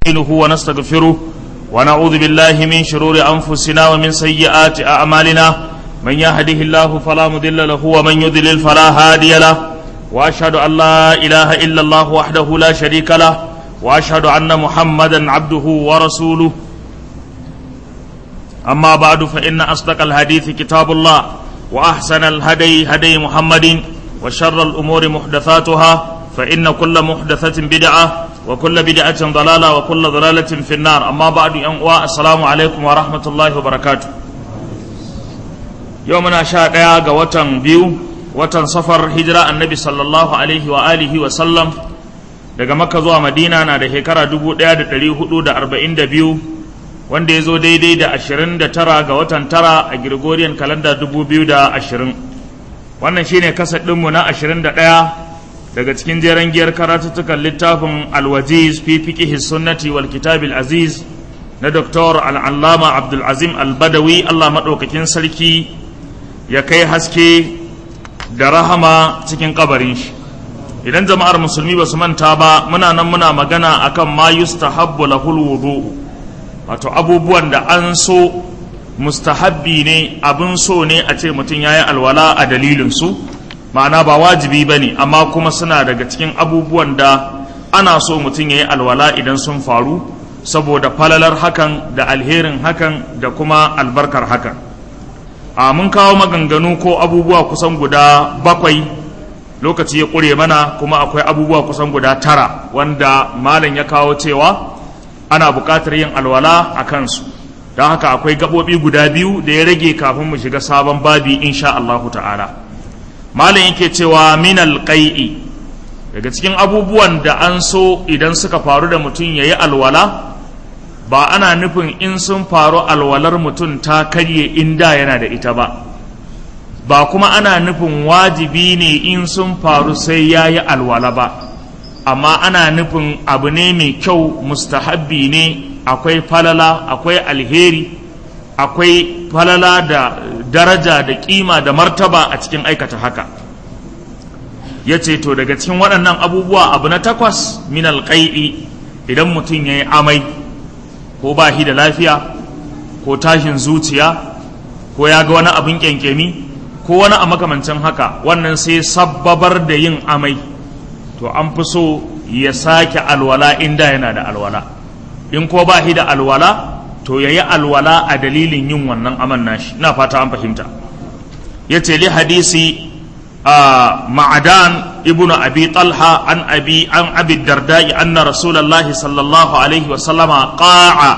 نستعينه ونستغفره ونعوذ بالله من شرور أنفسنا ومن سيئات أعمالنا من يهده الله فلا مضل له ومن يضلل فلا هادي له وأشهد أن لا إله إلا الله وحده لا شريك له وأشهد أن محمدا عبده ورسوله أما بعد فإن أصدق الحديث كتاب الله وأحسن الهدي هدي محمد وشر الأمور محدثاتها فإن كل محدثة بدعة وكل بدعة ضلالة وكل ضلالة في النار أما بعد السلام عليكم ورحمة الله وبركاته يومنا شاء وطن بيو وطن سفر هجرة النبي صلى الله عليه وآله وسلم daga Makka zuwa Madina na da shekara 1442 wanda ya zo daidai da 29 ga watan tara a Gregorian calendar 2020 wannan shine kasad ɗinmu na 21 daga cikin jeren giyar karatuttukan littafin alwajiz fi fiqhi sunnati wal kitabil aziz na Dr. al-Allama Abdul Azim al-Badawi Allah madaukakin sarki ya kai haske da rahama cikin kabarin shi idan jama'ar musulmi ba su manta ba muna magana akan ma yustahabbu lahul wudu wato abubuwan da an so mustahabbi ne abin so ne a ce mutum yayi alwala a dalilin su ma'ana ba wajibi bane amma kuma suna daga cikin abubuwan da ana so mutum yayi alwala idan sun faru saboda falalar hakan da alherin hakan da kuma albarkar hakan mun kawo maganganu ko abubuwa kusan guda 7 lokaci ya ƙure mana kuma akwai abubuwa kusan guda 9 wanda malam ya kawo cewa ana buƙatar yin alwala a kansu don haka akwai gaɓoɓi guda 2 da ya rage kafin mu shiga sabon babi insha Allahu ta'ala malam yake cewa min alqai'i daga cikin abubuwan da an so idan suka faru da mutum yayi alwala ba ana nufin in sun faru alwalar mutum ta karye inda yana da ita ba kuma ana nufin wajibi ne in sun faru sai yayi alwala ba amma ana nufin abu ne mai kyau mustahabbi ne akwai falala akwai alheri akwai falala da daraja da kima da martaba a cikin aikata haka yace to daga cikin waɗannan abubuwa abu na 8 min alqai'i idan mutum yayi amai ko ba shi da lafiya ko tashin zuciya ko ya ga wani abin kyankyami ko wani a makamancin haka wannan sai sabbabar da yin amai to an fi so ya sake alwala inda yana da alwala in ko ba shi da alwala to yayi alwala a dalilin yin wannan aman nashi ina fata an fahimta yace li hadisi ma'adan ibnu abi talha an abi darda'i anna rasulullahi sallallahu alaihi wa sallama qa'a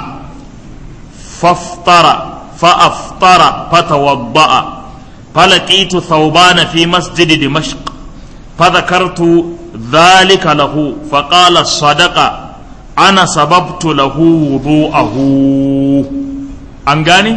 fa'aftara fatawadda'a فلقيت ثوبان في مسجد دمشق فذكرت ذلك له فقال صدق أنا سببت له وضوءه أنغاني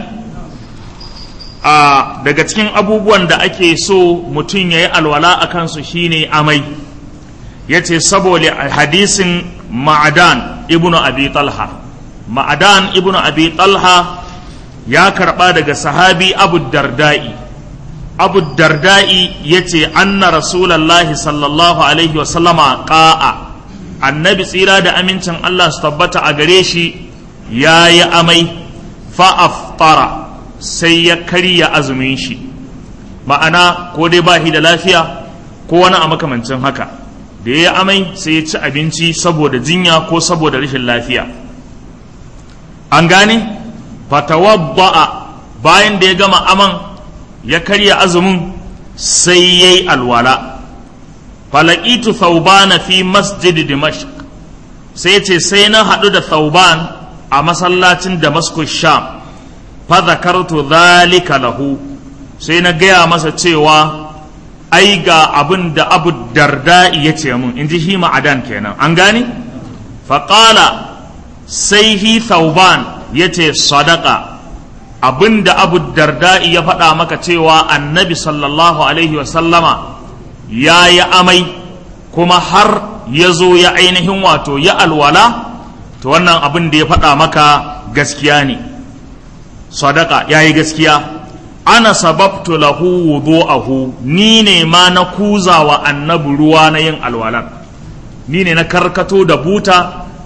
daga cikin abubuwan da ake so mutum ya yi alwala a kansu shine amai ya ce saboda hadisin ma'adan ibnu abi talha ma'adan ibnu abi talha ya karba daga sahabi abu darda'i abu darda'i ya ce anna rasulallahi sallallahu alaihi wasallama ƙa'a annabi tsira da amincin Allah su tabbata a gare shi ya yi amai fa'aftara sai ya karya azumin shi ma'ana ko dai ba shi da lafiya ko wani a makamancin haka da ya yi amai sai ya ci abinci saboda jinya ko saboda rashin lafiya an gane fatawabba'a bayan da ya gama aman ya karya azumin sai yayi alwala falaqitu thawbana fi masjid dimashq sai ce sai na hadu da thawban a masallacin damascus sham fa zakartu dhalika lahu sai na gaya masa cewa ai ga abin da abu darda yace mun inji shi ma'adan kenan an gane fa qala sai hi thawban yace sadaqa abinda abu darda'i ya faɗa maka cewa annabi sallallahu alaihi wasallama ya yi amai kuma har ya zo ya ainihin wato ya alwala to wannan abin da ya faɗa maka gaskiya ne sadaka ya yi gaskiya ana sababtu lahu wudu'ahu ni ne ma na kuzawa annabi ruwa na yin alwalar ni ne na karkato da buta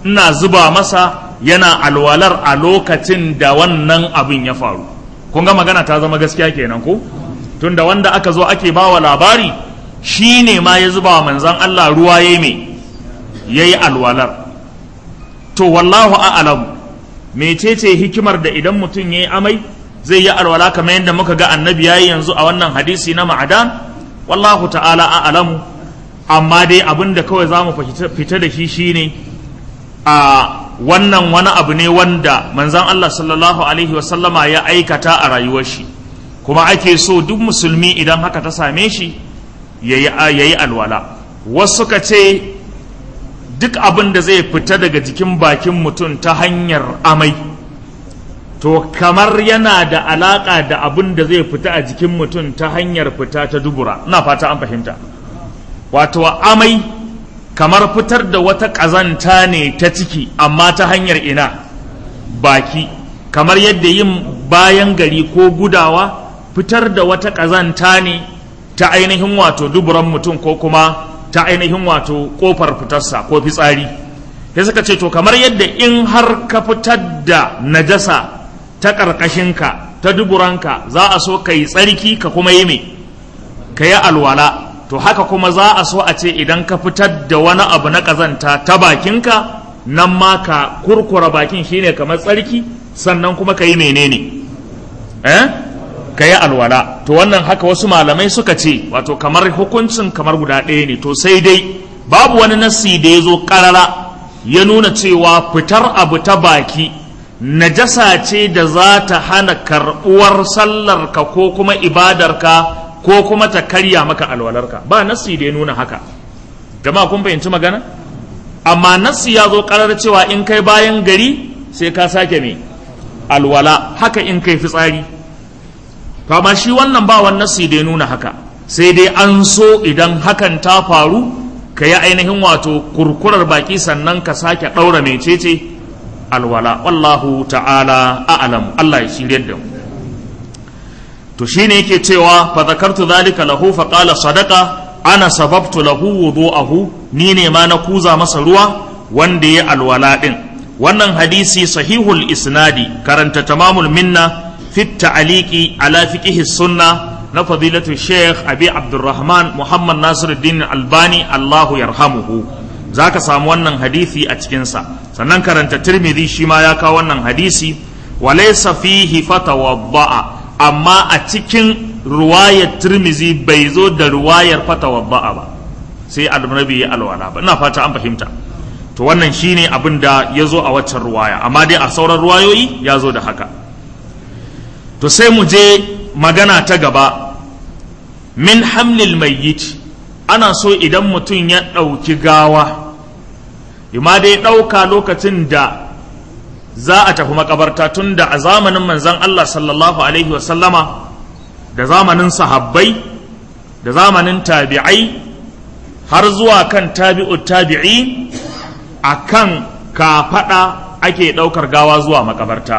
ina zuba masa yana alwalar a lokacin da wannan abin ya faru. Kun ga magana ta zama gaskiya kenan ko? Tunda wanda aka zo ake bawa labari shi ne ma ya zuba wa manzan Allah ruwa ya yi alwalar. To wallahu a'lam, mecece hikimar da idan mutum ya yi amai zai yi alwala kamar yadda muka ga annabi ya yi yanzu a wannan hadisi na Ma'adan? Wallahu ta'ala a'lamu. Amma dai abin da kawai za mu fita da shi shine a wannan wani abu ne wanda manzan Allah sallallahu alaihi wasallama ya aikata a rayuwar shi, kuma ake so duk musulmi idan haka ta same shi ya yi alwala. Wasu ka ce duk abin da zai fita daga jikin bakin mutum ta hanyar amai to kamar yana da alaƙa da abin da zai fita a jikin mutum ta hanyar fita ta dubura. Ina fata an fahimta. Wato amai kamar fitar da wata ƙazanta ne ta ciki amma ta hanyar ina? Baki. Kamar yadda yin bayan gari ko gudawa fitar da wata ƙazanta ne ta ainihin wato duburan mutum ko kuma ta ainihin wato ƙofar fitarsa ko fitsari. Sai suka ce to kamar yadda in har ka fitar da najasa ta ƙarƙashinka ta duburanka za a so ka yi tsarki ka kuma yi me? Ka yi alwala. To haka kuma za a so a ce idan ka fitar da wani abu na ƙazanta ta bakinka nan ma ka kurkura bakin shine kamar tsarki, sannan kuma ka yi menene? Ka yi alwala. To wannan haka wasu malamai suka ce, wato kamar hukuncin kamar guda ɗaya ne. To sai dai babu wani nassi da ya zo ƙarara ya nuna cewa fitar abu ta baki najasa ce da za ta hana karɓuwar sallarka ko kuma ibadarka ko kuma ta karya maka alwalarka. Ba nassi da ya nuna haka. Jama'a kun fahimci magana? Amma nassi ya zo ƙarar cewa in kai bayan gari sai ka sake me? Alwala. Haka in kai fitsari. To amma shi wannan ba wani nassi da ya nuna haka. Sai dai an so idan hakan ta faru ka yi ainihin wato kurkurar baki sannan ka sake ɗaura mecece alwala. Wallahu ta'ala a'lam. Allah ya shirye da mu. To shine yake cewa fa zakartu zalika lahu fa qala sadaqa ana sababtu lahu wudu'ahu, ni ne ma na kuza masa ruwa wanda ya alwala din. Wannan hadisi sahihul isnadi, karanta tamamul minna fi ta'liqi ala fiqh sunna na fadilatu Sheikh Abi Abdurrahman Muhammad Nasiruddin Albani Allahu yarhamuhu. Zaka samu wannan hadisi a cikin sa. Sannan karanta Tirmidhi shi ma ya kawo wannan hadisi, wa laysa fihi fatawadda'a, amma a cikin ruwayar Tirmizi bai zo da ruwayar fatawadda'a ba, sai annabi ya alwala ba. Ina fata an fahimta. To wannan shine abin da ya zo a waccan ruwaya, amma dai a sauran ruwayoyi ya zo da haka. To sai mu je magana ta gaba. Min hamlil mayyit, ana so idan mutum ya ɗauki gawa, ima dai ɗauka lokacin da za a tafi makabarta, tun da a zamanin manzan Allah sallallahu alaihi wasallama da zamanin sahabbai da zamanin tabi'ai har zuwa kan tabi'ut tabi'i a kan kafaɗa ake ɗaukar gawa zuwa makabarta.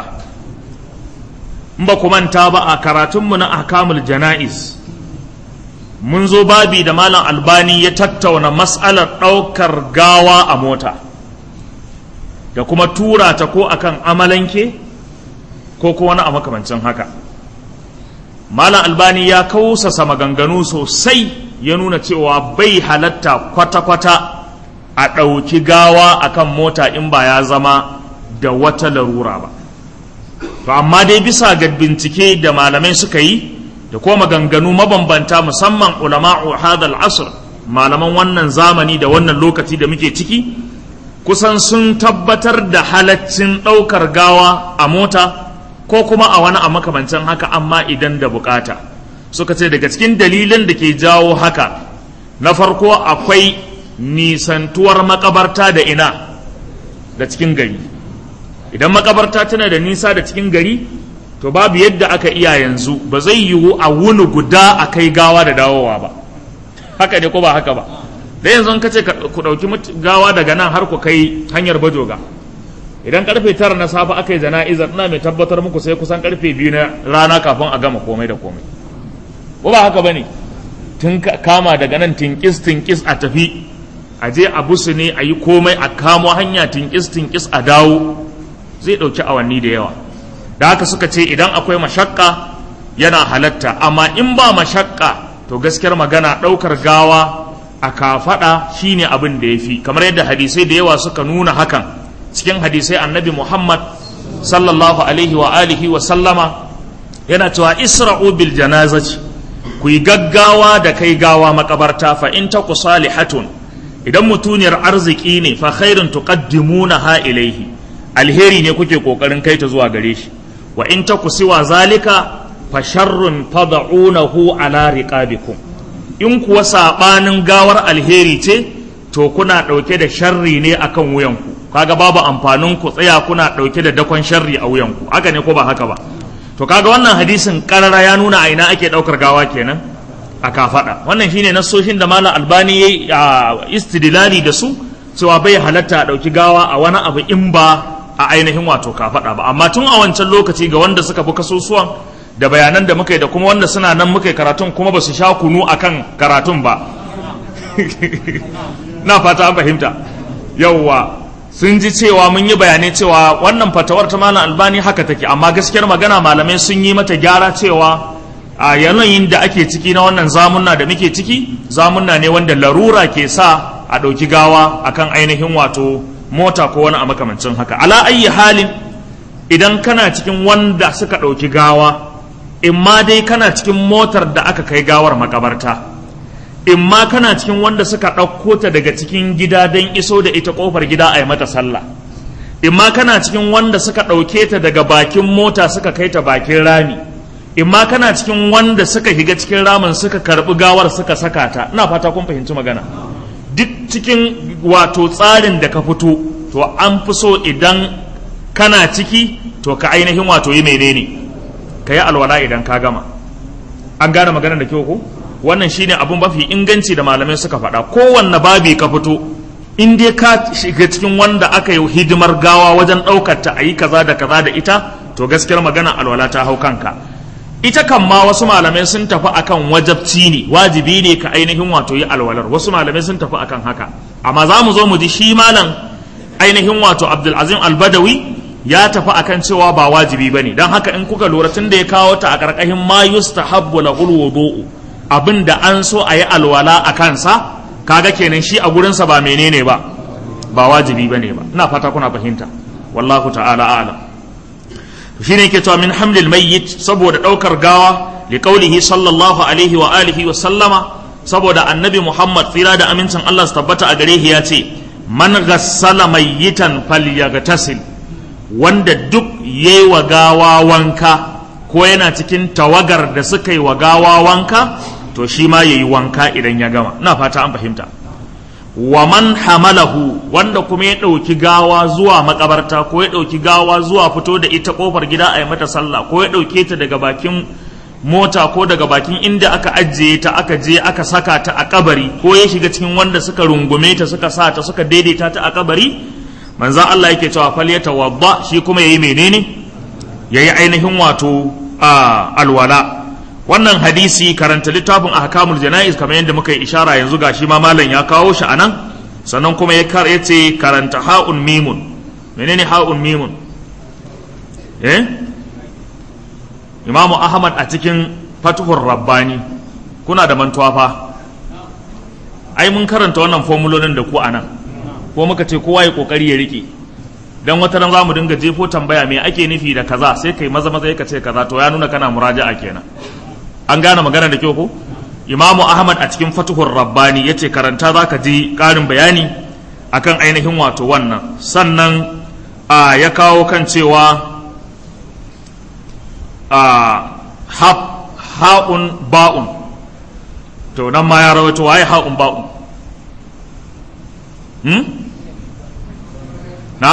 In ba ku manta ba a karatunmu na ahkamul jana'iz mun zo babi da Malam Albani ya tattauna mas'alar ɗaukar gawa a mota da kuma tura ta ko akan amalanke ko wani a makamancin haka. Malam Albani ya kausasa maganganu sosai, ya nuna cewa bai halatta kwata-kwata a ɗauki gawa akan mota in ba ya zama da wata larura ba. To amma dai bisa ga bincike da malamai suka yi da kuma maganganu mabambanta, musamman ulama'u hadal asr, malaman wannan zamani da wannan lokaci da muke ciki, kusan sun tabbatar da halaccin ɗaukar gawa a mota ko kuma a wani a makamancin haka, amma idan da bukata. Suka ce daga cikin dalilan da ke jawo haka, na farko akwai nisantuwar makabarta da ina da cikin gari. Idan makabarta tana da nisa da cikin gari, to babu yadda aka iya yanzu, ba zai yiwu a wuni guda a kai gawa da dawowa ba. Haka ne ko ba haka ba? Da yanzu ka ce ku ɗauki gawa daga nan har ku kai hanyar Bajoga, idan karfe 9 na safe aka yi jana'izar, ina mai tabbatar muku sai kusan karfe 2 na rana kafin a gama komai da komai. Ko ba haka bane? Tun kama daga nan tinkis a tafi a je a busu ne a yi komai a kamo hanya tinkis a dawo zai ɗauki awanni da yawa. Da haka suka ce idan akwai mashakka yana halatta, amma in ba mashakka to gaskiyar magana ɗaukar gawa a kafaɗa shine abin da ya fi, kamar yadda hadisai da yawa suka nuna hakan. Cikin hadisai annabi Muhammad sallallahu alaihi wa alihi wa sallama yana cewa isra'u bil janazati, ku yi gaggawa da kai gawa makabarta, fa in taku salihatun, idan mutuniyar arziki ne fa khairun tuqaddimunaha ilaihi, alheri ne kuke kokarin kai ta zuwa gare shi, wa in taku siwa zalika fa sharrun tad'unahu ala riqabikum, in kuwa sabanin gawar alheri ce to kuna dauke da sharri ne akan wuyanku, kaga babu amfanin ku tsaya kuna dauke da dakon sharri a wuyanku, haka ne ko ba haka ba? To kaga wannan hadisin karara ya nuna a ina ake daukar gawa kenan, a kafada. Wannan shine nassoshin da Malam Albani ya istidlali da su, cewa bai halatta a dauki gawa a wani abu in ba a ainihin wato kafada ba. Amma tun a wancan lokaci ga wanda suka bi kasusuwan da bayanan da muka yi da kuma wanda suna nan muka yi karatun kuma ba su sha kunu akan karatun ba na fata an fahimta. Yawwa sun ji cewa mun yi bayanai cewa wannan fatawar ta Malam Albani haka take, amma gaskiyar magana malamai sun yi mata gyara cewa a yanayin da ake ciki na wannan zamunna da muke ciki, zamunna ne wanda larura ke sa a ɗauki gawa akan ainihin wato mota ko wani a makamancin haka. Ala ayyi halin, idan kana cikin wanda suka ɗauki gawa, in ma dai kana cikin motar da aka kai gawar makabarta, in ma kana cikin wanda suka ɗauko ta daga cikin gida don iso da ita ƙofar gida a yi mata sallah, in ma kana cikin wanda suka ɗauke ta daga bakin mota suka kai ta bakin rami, in ma kana cikin wanda suka higa cikin ramin suka karɓi gawar suka saka ta. Ina fata kun fahimci magana. Duk cikin wato tsarin da ka fito, to an fi so idan kana ciki to ka ainihin wato yi menene, ka yi alwala idan ka gama. An gane maganar da kyau ko? Wannan shine abun mafi inganci da malamai suka faɗa. Kowanne babi ka fito, in dai ka shiga cikin wanda aka yi hidimar gawa wajen ɗaukar ta a yi kaza da kaza da ita, to gaskiyar magana alwala ta hau kanka. Ita kan ma wasu malamai sun tafi akan wajabci ne, wajibi ne ka ainihin wato yi alwalar, wasu malamai sun tafi akan haka. Amma za mu zo mu ji shi malam ainihin wato Abdulazim Albadawi ya tafi akan cewa ba wajibi bane. Dan haka in kuka lura tun da ya kawo ta a karkashin ma yustahabbu lahul wudu'u, abin da an so a yi alwala a kansa, kaga kenan shi a gurinsa ba menene ba wajibi ba ne ba. Ina fata kuna fahimta, wallahu ta'ala a'lam. Shi ne ke cewa min hamlil mayyit, saboda ɗaukar gawa, li qaulihi sallallahu alaihi wa alihi wa sallama, saboda annabi Muhammad tsira da amincin Allah su tabbata a gare shi ya ce, man ghassala mayyitan falyaghtasil, wanda duk yayi wa gawa wanka ko yana cikin tawagar da suka yi wa gawa wanka, to shi ma yayi wanka idan ya gama. Ina fata an fahimta. Wa man hamalahu, wanda kuma ya ɗauki gawa zuwa makabarta ko ya ɗauki gawa zuwa fito da ita ƙofar gida a yi mata sallah, ko ya ɗauke ta daga bakin mota ko daga bakin inda aka ajiye ta aka je aka saka ta a kabari, ko ya shiga cikin wanda suka rungume ta suka sa ta suka daidaita ta a kabari, manzo Allah yake cewa falyatawadda, shi kuma yayi menene, yayi ainihin wato alwala. Wannan hadisi karanta littafin ahkamul janaiz kamar yadda muka yi ishara yanzu gashi ma malam ya kawo shi anan, sannan kuma ya ce karanta ha'un mimun. Menene ha'un mimun? Imamu Ahmad a cikin Fathur Rabbani, kuna da mantuwa fa, ai mun karanta wannan formulolin da ku anan, ko muka ce kowa ya kokari ya rike, dan wata ran zamu dinga jefo tambaya me ake nufi da kaza, sai kai maza maza ka ce kaza, to ya nuna kana muraja'a kenan. An gane magana da kyau ko? Imamu Ahmad a cikin Fathur Rabbani yace karanta zaka ji karin bayani akan ainihin wato wannan. Sannan ya kawo kan cewa ha'un ba'un, to nan ma ya rawaito waye ha'un ba'un? Na?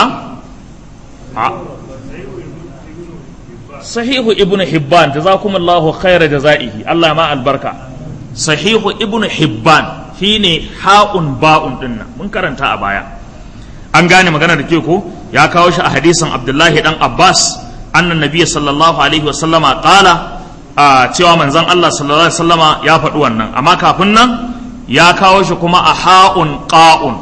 Sahihu Ibn Hibban, jazakumullahu khaira jazaihi, Allah ma albarka. Sahihu Ibn Hibban shine ha'un ba'un dinnan, mun karanta a baya. An gane magana da ke ko? Ya kawo shi a hadisin Abdullahi dan Abbas, annan nabiyyi sallallahu alaihi wasallama qala, cewa manzon Allah sallallahu alaihi wasallama ya faɗi wannan. Amma kafin nan ya kawo shi kuma a ha'un qa'un.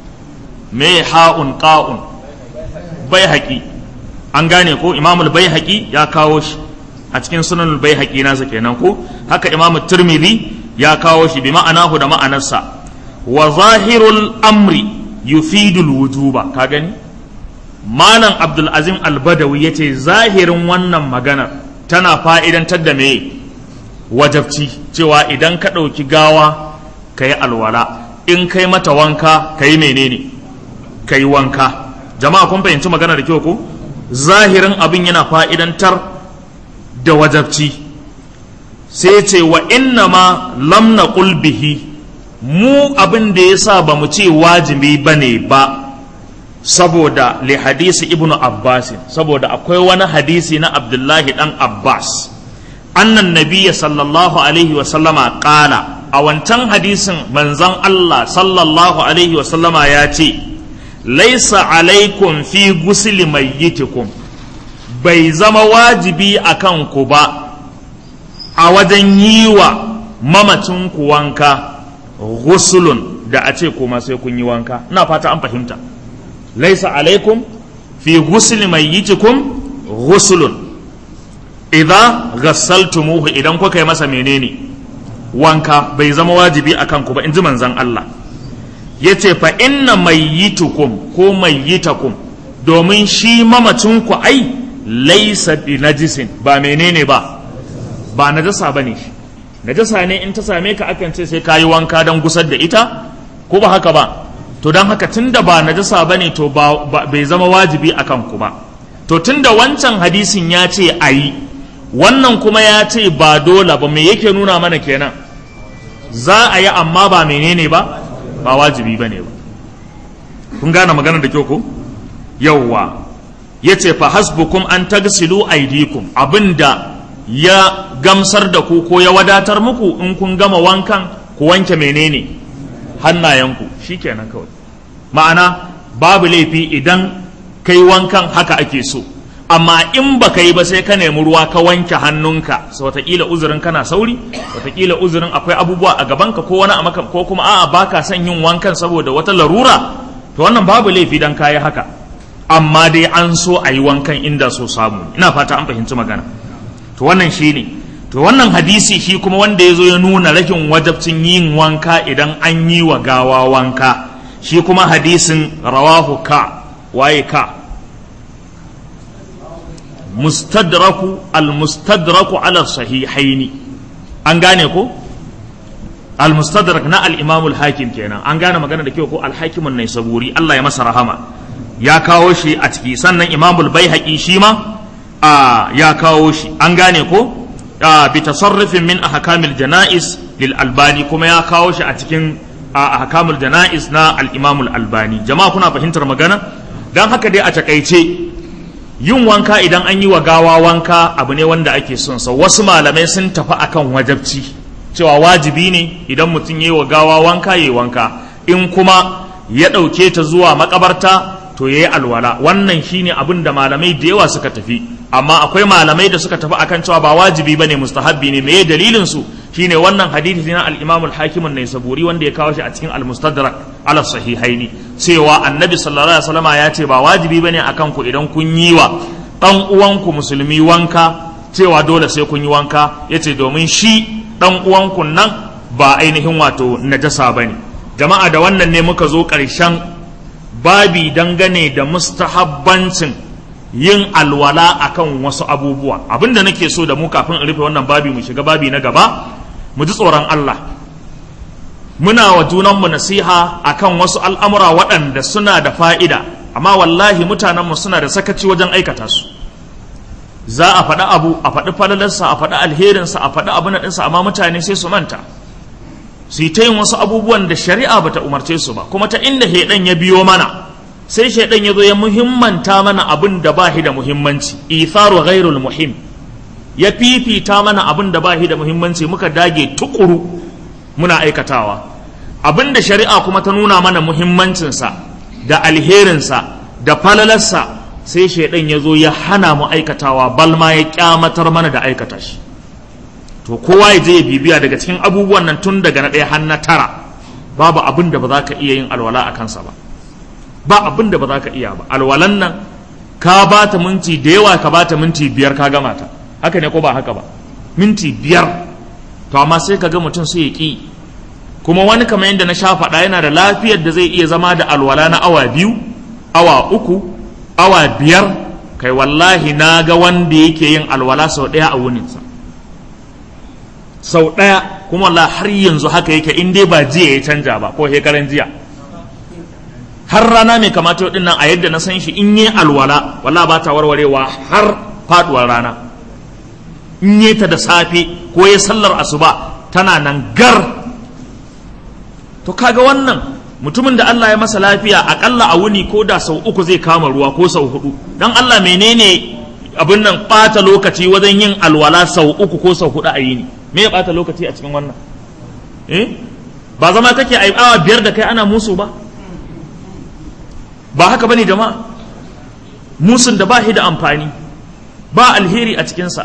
Me ha'un qa'un? Baihaqi, an gane ko? Imamul Baihaqi ya kawo shi a cikin Sunanul Baihaqi nasa kenan ko? Haka Imam Tirmidhi ya kawo shi bi ma'anahu da ma'anarsa. Wa zahirul amri yufidul wujuba, ka gani? Malam Abdul Azim Al-Badawi yace zahirin wannan magana tana fa'idantar da me wajabci, cewa idan ka ɗauki gawa ka yi alwala, in kai mata wanka ka yi menene, ka yi wanka. Jama'a kun fahimci magana da kyau ko? Zahirin abin yana fa'idantar da wajabci. Sai ce wa inna ma lam naqul bihi, mu abin da yasa ba mu ce wajibi bane ba, saboda li hadisi ibnu Abbas, saboda akwai wani hadisi na Abdullahi dan Abbas, annan nabiyya sallallahu alaihi wa sallama qala, a wancan hadisin manzon Allah sallallahu alaihi wa sallama ya ce laisa alaikum fi gusli mayyitikum, bai zama wajibi akan ku ba a wajen yi wa mamacin ku wanka gusulun, da a ce kuma sai kun yi wanka. Ina fata an fahimta. laisa alaikum fi gusli mayyitikum gusulun idza ghassaltumuhu, idan kuka yi masa menene wanka, bai zama wajibi akan ku ba, in ji manzon Allah. Yace fa inna mayyitukum ko mayyitakum, domin shi mamacin ku ai laisa bi najisin, ba menene ba najasa bane shi. Najasa ne in ta same ka akan ce sai kayi wanka don gusar da ita, ko ba haka ba? To don haka tunda ba najasa bane to bai zama wajibi akan ku ba. To tunda wancan hadisin ya ce ayi, wannan kuma ya ce ba dole ba, me yake nuna mana kenan? Za a yi amma ba menene ba wajibi bane ba. Kun gane magana da kyau ko? Yawwa, yace fa hasbukum an tagsilu aydikum, abinda ya gamsar da ku ko ya wadatar muku, in kun gama wankan ku wanke menene hannayenku, shikenan kawai. Ma'ana babu laifi idan kai wankan haka ake so, amma in ba ka yi ba sai ka nemi ruwa ka wanke hannunka, so wataƙila uzurin kana sauri, wataƙila uzurin akwai abubuwa a gabanka ko wani a ko kuma a'a baka son yin wankan saboda wata larura, to wannan babu laifi dan kayi haka, amma dai an so a yi wankan inda so samu. Ina fata an fahimci magana. To wannan shine. To wannan hadisi shi kuma wanda ya zo ya nuna rashin wajabcin yin wanka idan an yi wa gawa wanka, shi kuma hadisin rawahu ka, waye ka? al-mustadraku ala sahihaini, an gane ko? Al-mustadrak na al-imam al-hakim kenan, an gane magana da kyau ko? Al-hakim an-naisaburi, Allah ya masa rahama, ya kawo shi a ciki. Sannan imam al-baihaqi shi ma ya kawo shi, an gane ko? bi tasarrufin min ahkamil janais lil albani, kuma ya kawo shi a cikin ahkamul janais na al-imam al-albani. Jama'a kuna fahimtar magana? Dan haka dai a takaice, yin wanka idan an yi wa gawa wanka abu ne wanda ake son sa. Wasu malamai sun tafi akan wajabci, cewa wajibi ne idan mutum yayi wa gawa wanka yayi wanka, in kuma ya dauke ta zuwa makabarta to yayi alwala. Wannan shine abin da malamai da yawa suka tafi, amma akwai malamai da suka tafi akan cewa ba wajibi bane, mustahabbi ne. Me dalilin su? Shine wannan hadisi na al-Imam al-Hakim an-Naisaburi wanda ya kawo shi a cikin al-Mustadrak ala sahihaini, cewa Annabi sallallahu alaihi wasallam ya ce ba wajibi bane akan ku idan kun yi wa dan uwanku musulmi wanka, cewa dole sai kun yi wanka. Yace domin shi dan uwanku nan ba ainihin wato najasa bane. Jama'a, da wannan ne muka zo ƙarshen babi dangane da mustahabbancin yin alwala akan wasu abubuwa. Abinda nake so da mu kafin in rufe wannan babi mu shiga babi na gaba, mu ji tsoron Allah, muna wa junanmu nasiha akan wasu al'amura waɗanda suna da fa'ida, amma wallahi mutanenmu suna da sakaci wajen aikata su. Za a faɗi abu, a faɗi falalarsa, a faɗi alherinsa, a faɗi abin ɗinsa, amma mutane sai su manta, su yi ta yin wasu abubuwan da shari'a bata umarce su ba. Kuma ta inda shaidan ya biyo mana, sai shaidan ya zo ya muhimmanta mana abin da ba shi da muhimmanci, itharu ghairul muhim, ya fifita mana abin da ba shi da muhimmanci, muka dage tukuru muna aikatawa. Abin da shari'a kuma ta nuna mana muhimmancinsa da alherinsa da falalarsa, sai shaidan ya zo ya hana mu aikatawa, balma ya kyamatar mana da aikata shi. To kowa ya je ya bibiya daga cikin abubuwan nan tun daga na ɗaya har na tara, babu abin da ba za ka iya yin alwala a kansa ba abin da ba za ka iya ba. Alwalan nan ka ba ta minti da yawa, ka ba ta minti 5 ka gama ta, haka ne ko ba haka ba? Minti 5, to amma sai ka ga mutum sai ya ƙi. Kuma wani kamar yadda na sha faɗa yana da lafiyar da zai iya zama da alwala na awa 2, awa 3, awa 5. Kai wallahi na ga wanda yake yin alwala sau ɗaya a wuninsa, sau ɗaya, kuma wallahi har yanzu haka yake, in dai ba jiya ya canja ba ko shekaran jiya. Har rana mai kamata yau nan a yadda na san shi, in yi alwala wallahi ba ta warwarewa har faduwar rana. In yi ta da safe ko ya sallar asuba tana nan gar. To kaga wannan mutumin da Allah ya masa lafiya akalla a wuni ko da sau 3 zai kama ruwa ko sau 4, dan Allah menene abin nan ɓata lokaci wajen yin alwala sau 3 ko sau 4 a yini? Me ya ɓata lokaci a cikin wannan? Ba zama kake a awa 5 da kai ana musu ba? Ba haka bane jama'a? Musun da ba shi da amfani, ba alheri a cikinsa.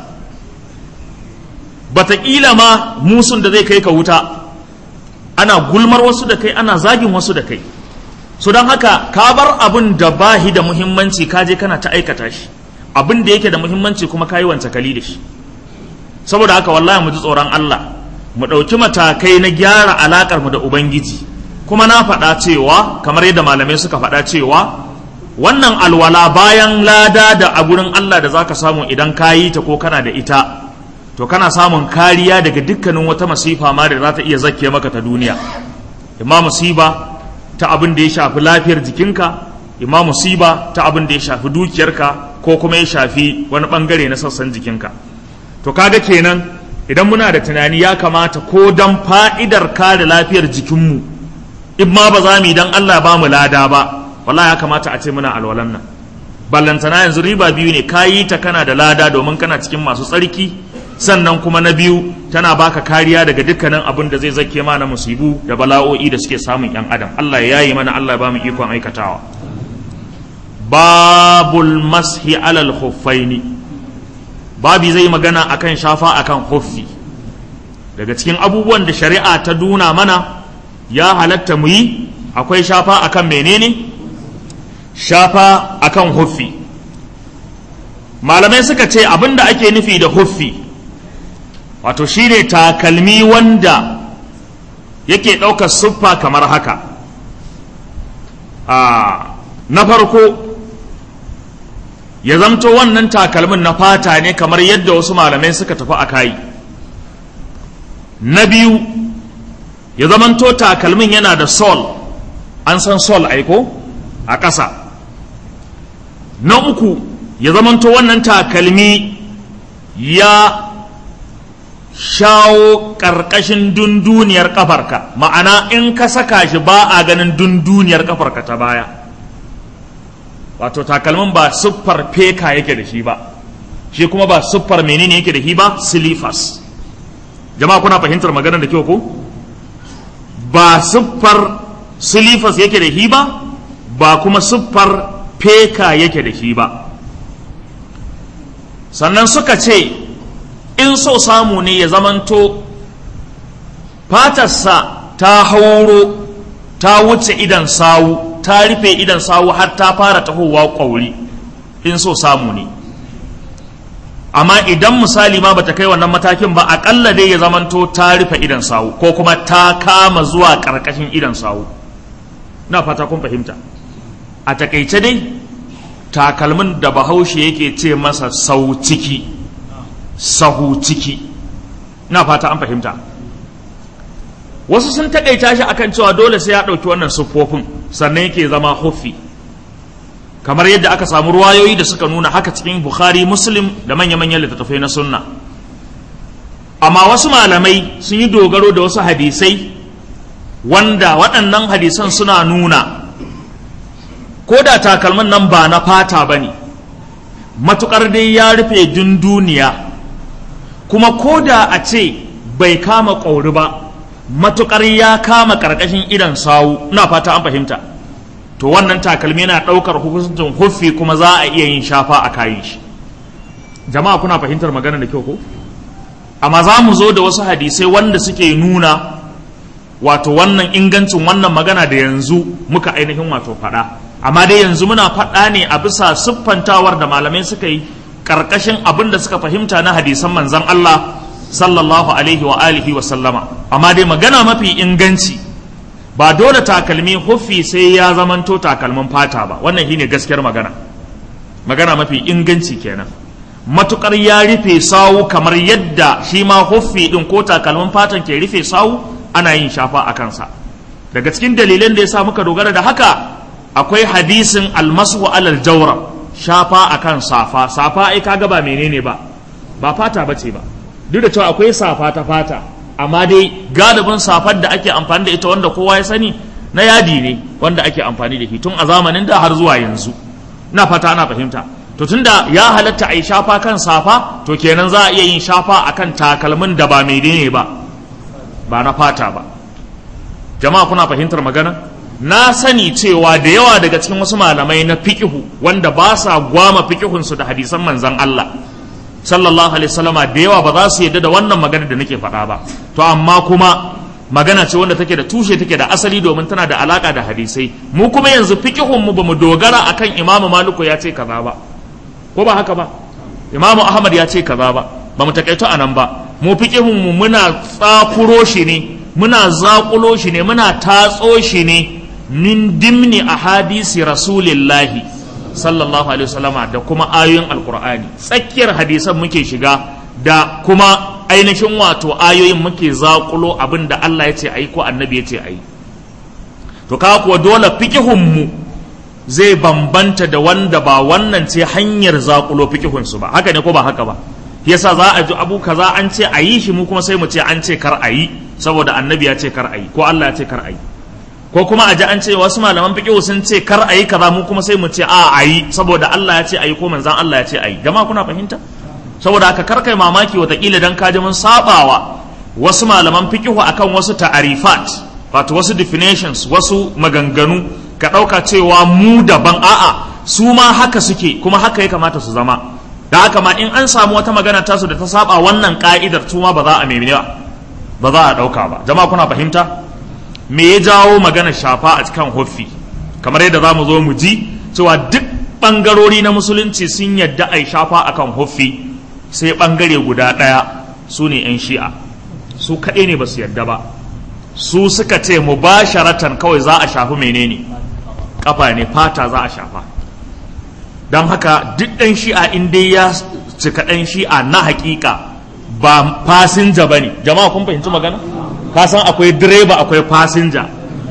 Bataƙila ma musun da zai kai ka wuta, ana gulmar wasu da kai, ana zagin wasu da kai. So don haka ka bar abin da ba shi da muhimmanci, ka je kana ta aikata shi. Abin da yake da muhimmanci kuma ka yi wancakali da shi. Saboda haka wallahi mu ji tsoron Allah, mu ɗauki matakai na gyara alaƙar mu da Ubangiji. Kuma na faɗa cewa, kamar yadda malamai suka faɗa cewa, wannan alwala bayan lada da a gurin Allah da zaka samu idan ka yi ta ko kana da ita, to kana samun kariya daga dukkanin wata masifa ma da za ta iya zakke maka ta duniya. Imma musiba ta abin da ya shafi lafiyar jikinka, imma musiba ta abin da ya shafi dukiyarka, ko kuma ya shafi wani bangare na sassan jikinka. To kaga kenan idan muna da tunani ya kamata ko dan fa'idar kare lafiyar jikinmu, in ma ba za mu yi dan Allah ba mu lada ba, wallahi ya kamata a ce muna alwalan nan. Ballantana yanzu riba biyu ne, ka yi ta kana da lada domin kana cikin masu tsarki, sannan kuma na biyu tana baka kariya daga dukkanin abin da zai zake mana musibu da bala'o'i da suke samun yan adam. Allah ya yayi mana, Allah ya ba mu ikon aikatawa. Babul mashi alal khuffaini, babi zai magana akan shafa akan khuffi. Daga cikin abubuwan da shari'a ta duna mana ya halatta mu yi, akwai shafa akan menene? Shafa akan khuffi. Malamai suka ce abinda ake nufi da khuffi, wato shine takalmi wanda yake ɗaukar siffa kamar haka. Na farko ya zamto wannan takalmin na fata ne kamar yadda wasu malamai suka tafi a kai. Na biyu ya zamanto takalmin yana da sol, an san sol aiko a ƙasa. Na uku ya zamanto wannan takalmi ya shawo ƙarƙashin dunduniyar ƙafarka, ma'ana in ka saka shi ba a ganin dunduniyar ƙafarka ta baya. Wato takalmin ba siffar feka yake da shi ba, shi kuma ba siffar menene yake da shi ba, silifas. Jama'a kuna fahimtar maganar da kyau ko? Ba siffar silifas yake da shi ba, ba kuma siffar feka yake da shi ba. Sannan suka ce in so samu ne ya zamanto fatarsa ta hauro ta wuce idan sawu, ta rufe idan sawu har ta fara tahowa ƙwauri, in so samu ne. Amma idan misali ma bata kai wannan matakin ba, aƙalla dai ya zamanto ta rufe idan sawu ko kuma ta kama zuwa ƙarƙashin idan sawu. Na fata kun fahimta. A takaice dai takalmin da Bahaushe yake ce masa sau ciki, sahu ciki. Na fata an fahimta. Wasu sun takaita shi akan cewa dole sai ya ɗauki wannan siffofin sannan yake zama huffi, kamar yadda aka samu ruwayoyi da suka nuna haka cikin Bukhari, Muslim da manya-manyan littattafai na sunna. Amma wasu malamai sun yi dogaro da wasu hadisai wanda waɗannan hadisan suna nuna ko da takalmin nan ba na fata ba ne, matuƙar dai ya rufe dunduniya, kuma ko da a ce bai kama ƙauri ba, matuƙar ya kama ƙarƙashin idan sawu. Ina fata an fahimta. To wannan takalmi yana ɗaukar hukuncin huffi kuma za a iya yin shafa a kayan shi. Jama'a kuna fahimtar magana da kyau ko? Amma za mu zo da wasu hadisai wanda suke nuna wato wannan ingancin wannan magana da yanzu muka ainihin wato faɗa, amma dai yanzu muna faɗa ne a bisa siffantawar da malamai suka yi ƙarƙashin abin da suka fahimta na hadisan manzon Allah sallallahu alaihi wa alihi wa sallama. Amma dai magana mafi inganci, ba dole takalmi huffi sai ya zamanto takalmin fata ba, wannan shine gaskiyar magana mafi inganci kenan. Matukar ya rufe sawu kamar yadda shi ma huffi din ko takalmin fatan ke rufe sawu, ana yin shafa a kansa. Daga cikin dalilan da ya sa muka dogara da haka akwai hadisin almasu alal jawra, shafa akan safa. Safa ai kaga ba menene ba fata bace ba, duk da cewa akwai safa ta fata, amma dai galibin safar da ake amfani da ita wanda kowa ya sani na yadi ne wanda ake amfani da shi tun a zamanin da har zuwa yanzu. Ina fata ana fahimta. To tunda ya halatta a yi shafa kan safa, to kenan za a iya yin shafa akan takalmin da ba menene ba na fata ba. Jama'a kuna fahimtar magana? Na sani cewa da yawa daga cikin wasu malamai na fiqhu wanda ba sa gwama fiqhunsu da hadisan manzon Allah sallallahu alaihi wasallama, da yawa ba za su yadda da wannan magana da nake faɗa ba. To amma kuma magana ce wanda take da tushe, take da asali, domin tana da alaka da hadisai. Mu kuma yanzu fiqhun mu bamu dogara akan Imam Maliku ya ce kaza ba, ko ba haka ba, Imam Ahmad ya ce kaza ba, bamu takaito anan ba. Mu fiqhun mu muna tsakuro shi ne, muna zakulo shi ne, muna tatso shi ne min dimni ahadisi rasulillahi sallallahu alaihi wasallama, da kuma ayoyin alqur'ani. Tsakiyar hadisan muke shiga da kuma ainihin wato ayoyin muke zakulo abin da Allah ya ce ayi ko annabi ya ce ayi. To kaga kuwa dole fiqhun mu zai bambanta da wanda ba wannan ce hanyar zakulo fiqhun su ba, haka ne ko ba haka ba? Yasa za a ji abu kaza an ce ayi shi, mu kuma sai mu ce an ce kar ayi saboda annabi ya ce kar ayi ko Allah ya ce kar ayi. Ko kuma a ji an ce wasu malaman fiqhu sun ce kar ayi kaza, mu kuma sai mu ce a ayi saboda Allah ya ce ayi ko manzon Allah ya ce ayi. Jama'a kuna fahimta? Saboda haka kar kai mamaki watakila dan kaji mun sabawa wasu malaman fiqhu akan wasu ta'arifat, wato wasu definitions, wasu maganganu, ka dauka cewa mu daban. A'a, su ma haka suke kuma haka ya kamata su zama. Da haka ma in an samu wata magana tasu da ta saba wannan ka'idar, su ma ba za a ba za a dauka ba. Jama'a kuna fahimta? Me ya jawo magana shafa a cikin huffi? Kamar yadda za mu zo mu ji cewa duk bangarori na musulunci sun yadda a shafa akan huffi, sai bangare guda ɗaya, su ne 'yan shi'a. Su kaɗai ne ba su yadda ba. Su suka ce mubasharatan kawai za a shafi menene, kafa ne, fata za a shafa. Don haka duk ɗan shi'a in dai ya cika ɗan shi'a na hakika, ba fasinja ba ne. Jama'a kun fahimci magana? Ka san akwai direba akwai fasinja.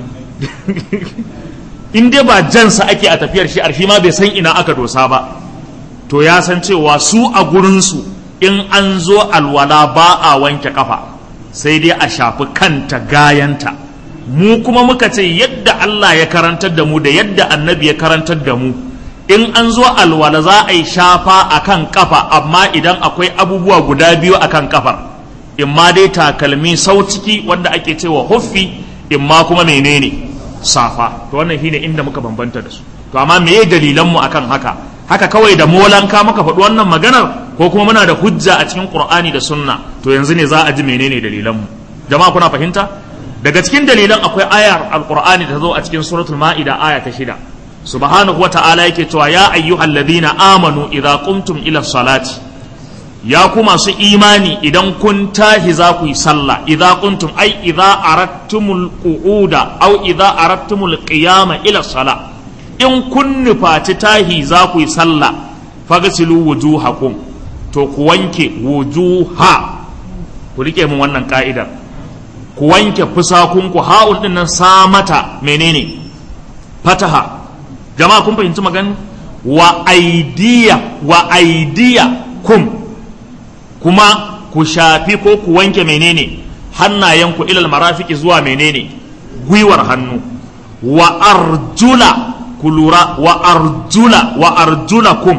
In dai ba jansa ake a tafiyar shi'ar, shi ma bai san ina aka dosa ba, to ya san cewa su a gurinsu in an zo alwala ba a wanke kafa, sai dai a shafi kanta gayanta. Mu kuma muka ce yadda Allah ya karantar da mu da yadda annabi ya karantar da mu, in an zo alwala za a yi shafa akan kafa, amma idan akwai abubuwa guda biyu akan kafar, imma dai takalmi sau ciki wanda ake cewa huffi, imma kuma menene, safa. To wannan shine inda muka bambanta da su. To amma meye dalilan mu akan haka? Haka kawai da molanka maka faɗi wannan maganar, ko kuma muna da hujja a cikin Qur'ani da Sunna? To yanzu ne za a ji menene dalilan mu. Jama'a kuna fahimta? Daga cikin dalilan akwai ayar Al-Qur'ani ta zo a cikin suratul Ma'ida aya ta 6. Subhanahu wa ta'ala yake cewa ya ayyuhalladhina amanu idza qumtum ila salati, ya ku masu imani idan kun tahi za ku yi sallah. Idza kuntum ai idza aradtumul qu'uda aw idza aradtumul qiyama ila salah, in kun nufaci tahi za ku yi sallah, fagsilu wujuhakum, to ku wanke wujuha. Ku rike mun wannan ka'idar, ku wanke fusakunku. Ha'ul din nan sa mata menene, fataha. Jama'a kun fahimci magana? Wa aidiyakum, kuma ku shafi ko ku wanke menene, hannayenku ilal marafiki zuwa menene, gwiwar hannu. Wa arjula, ku lura, wa arjulakum,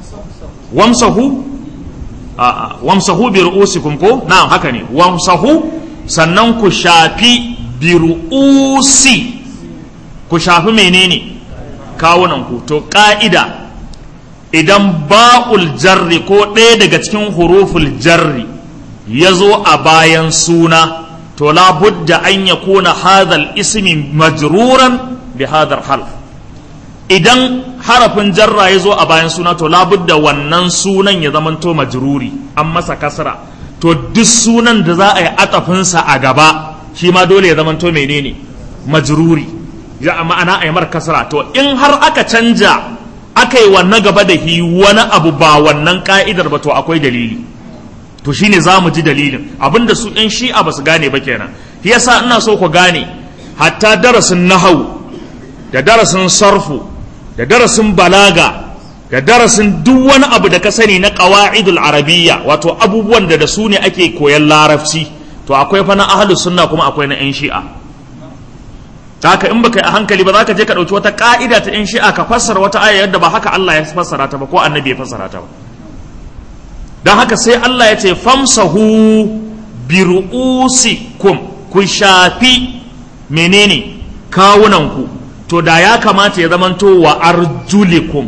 wamsahu bi ru'usikum, ko na'am haka ne, wamsahu, sannan ku shafi bi ru'usi, ku shafi menene, kawunanku. To ka'ida, idan ba'ul jarri ko ɗaya daga cikin huruful jarri ya zo a bayan suna, to la budda an yakuna hadha al-ismi majruran bi hadha al-harf. Idan harafin jarra ya zo a bayan suna to la budda wannan sunan ya zamanto majruri, an masa kasra. To duk sunan da za a yi atafinsa a gaba shi ma dole ya zamanto menene majruri, ya ma'ana a yi mar kasra. To in har aka canja aka yi wannan gaba da hi wani abu ba wannan ka'idar ba, to akwai dalili. To shine za mu ji dalilin abinda su ɗan shi'a ba su gane ba kenan. Yasa ina so ku gane hatta darasin nahau da darasin sarfu da darasin balaga da darasin duk wani abu da ka sani na qawaidul arabiyya, wato abubuwan da su ne ake koyan larabci, to akwai fa na ahlus sunna kuma akwai na yan shi'a. haka in baka yi a hankali ba za ka je ka ɗauki wata ka'ida ta yan shi'a ka fassara wata aya yadda ba haka Allah ya fassara ta ba ko annabi ya fassara ta ba. don haka sai Allah ya ce famsahu bi ru'usikum, ku shafi menene kawunanku. To da ya kamata ya zamanto wa arjulikum,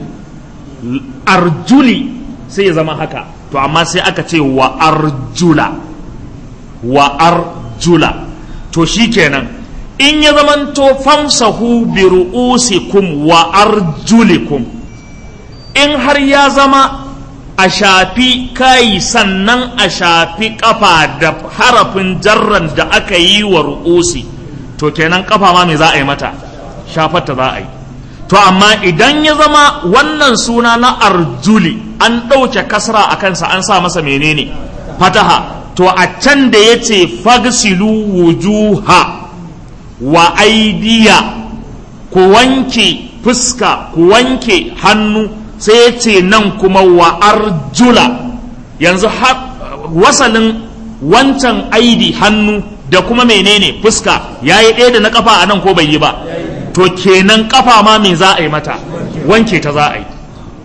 arjuli sai ya zama haka, to amma sai aka ce wa arjula, wa arjula. To shikenan in ya zamanto famsahu bi ru'usikum wa arjulikum, in har ya zama a shafi kai sannan a shafi kafa da harafin jarran da aka yi wa ru'usi, to kenan kafa ma me za a yi mata? Shafarta za a yi. To amma idan ya zama wannan suna na arjuli an ɗauke kasra a kansa an sa masa menene fataha, to a can da ya ce fagsilu wujuha wa aidiya, ku wanke fuska ku wanke hannu, sai ya ce nan kuma wa arjula. yanzu wasalin wancan aidi hannu da kuma menene fuska ya yi ɗaya da na kafa a nan ko bai yi ba? To kenan kafa ma me za a yi mata? Wanke ta za a yi.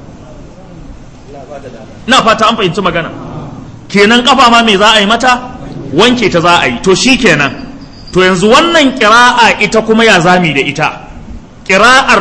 na fata an fahimci magana. Kenan kafa ma me za a yi mata? Wanke ta za a yi. To shi kenan, to yanzu wannan ƙira'a ita kuma ya zami da ita. Ƙira'ar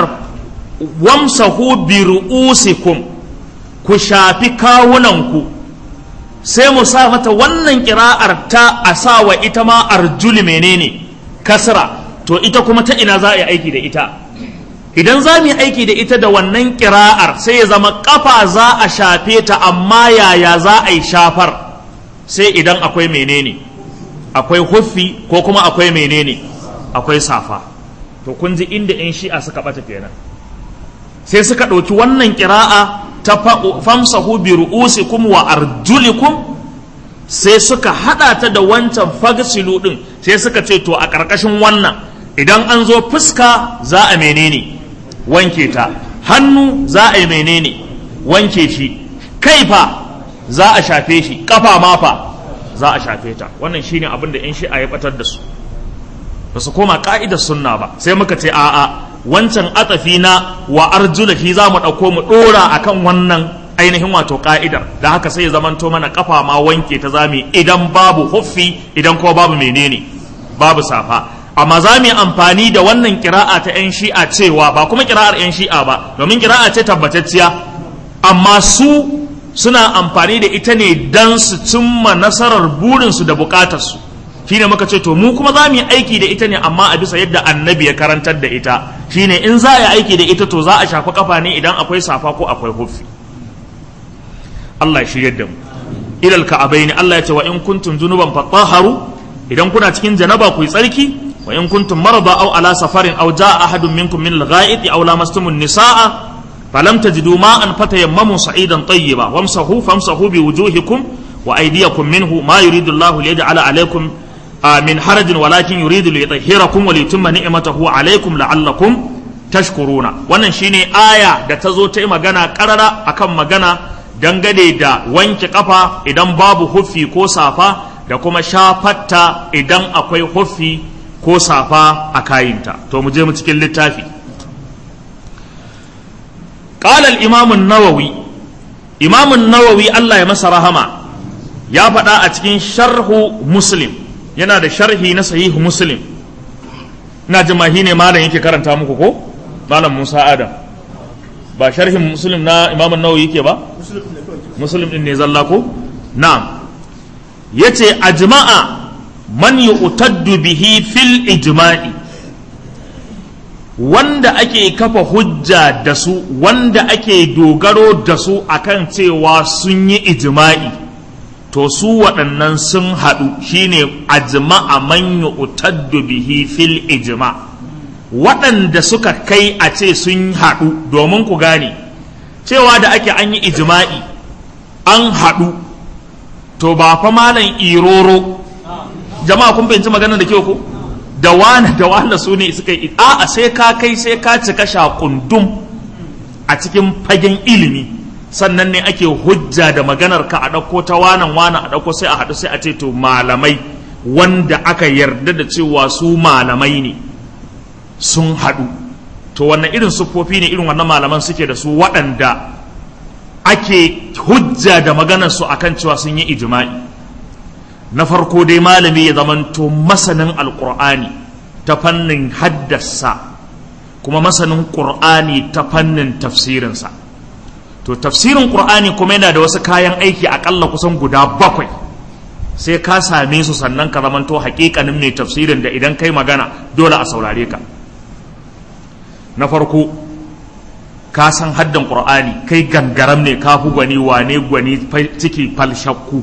wamsahu bi ru'usikum, ku shafi kawunanku, sai mu sa mata wannan ƙira'ar ta a sa wa ita ma arjuli menene kasra. To ita kuma ta ina za a yi aiki da ita? Idan za mu yi aiki da ita da wannan ƙira'ar, sai ya zama ƙafa za a shafe ta, amma yaya za a yi shafar? Sai idan akwai menene, akwai huffi ko kuma akwai menene, akwai safa. To kun ji inda 'yan shi'a suka ɓata kenan. Sai suka ɗauki wannan ƙira'a ta famsahu bi ru'usikum wa arjulikum, sai suka haɗa ta da wancan fagsilu ɗin, sai suka ce to a ƙarƙashin wannan idan an zo fuska za a menene wanke ta, hannu za a yi menene wanke shi, kai fa za a shafe shi, kafa ma fa za a shafe ta. Wannan shine abin da 'yan shi'a ya batar da su, ba su koma ka'idar sunna ba. Sai muka ce a'a, wancan atafi na wa arjula shi za mu ɗauko mu ɗora akan wannan ainihin wato ka'idar, da haka sai ya zamanto mana kafa ma wanke ta zami idan babu huffi, idan ko babu menene babu safa. Amma za mu yi amfani da wannan kira'a ta 'yan shi'a cewa ba kuma kira'ar 'yan shi'a ba, domin kira'a ce tabbatacciya, amma su suna amfani da ita ne don su cimma nasarar burinsu da bukatarsu. Shine muka ce to mu kuma za mu yi aiki da ita ne, amma a bisa yadda annabi ya karantar da ita. Shine in za a yi aiki da ita to za a shafi kafa ne idan akwai safa ko akwai huffi. Allah ya shiryar da mu. Ilal ka'abaini, Allah ya ce wa in kuntum junuban fatahharu, idan kuna cikin janaba ku yi tsarki. Wa in kuntum marada aw ala safarin aw jaa ahadun minkum min al-gha'iti aw lamastumun nisaa falam tajidu ma'an fatayammamu sa'idan tayyiba famsahu bi wujuhikum wa aydiyakum minhu ma yuridu Allahu liyaj'ala alaykum min harajin walakin yuridu liyutahhirakum wa liyutimma ni'matahu alaykum la'allakum tashkuruna. Wannan shine aya da ta zo ta yi magana karara akan magana dangane da wanke kafa idan babu huffi ko safa, da kuma shafatta idan akwai huffi ko safa a kayinta. To mu je mu cikin littafi. Qala al-imam an-nawawi, imam an-nawawi Allah ya masa rahama, ya faɗa a cikin sharhu muslim, yana da sharhi na sahihu muslim. Ina jimahi ne malam yake karanta muku ko malam Musa Adam? Ba sharhin muslim na imam an-nawawi yake ba? Muslim din ne zalla ko? Na'am. Yace ajma'a man yu'taddu bihi fil ijma'i, wanda ake kafa hujja da su, wanda ake dogaro da su akan cewa sun yi ijma'i, to su waɗannan sun haɗu, shine ajma'a man yu'taddu bihi fil ijma', waɗanda suka kai a ce sun haɗu. Domin ku gane cewa da ake an yi ijma'i an haɗu, to ba fa malam iroro, jama'a kun fahimci maganar da kyau ko, da wani su ne suka yi, a'a sai ka kai, sai ka cika shakundum a cikin fagen ilimi, sannan ne ake hujja da maganar ka a ɗauko ta wanan a ɗauko sai a haɗu sai a ce to malamai wanda aka yarda da cewa su malamai ne sun haɗu. To wannan irin siffofi ne irin wannan malaman suke da su, waɗanda ake hujja da maganar su akan cewa sun yi ijma'i. Na farko dai malami ya zamanto masanin alƙur'ani ta fannin haddasa, kuma masanin ƙur'ani ta fannin tafsirinsa. To tafsirin ƙur'ani kuma yana da wasu kayan aiki aƙalla kusan guda 7, sai ka same su sannan ka zamanto haƙiƙanin mai tafsirin da idan kai magana dole a saurare ka. Na farko, ka san haddan ƙur'ani, kai gangaram ne, ka fi gwani, wane gwani ciki falshakku.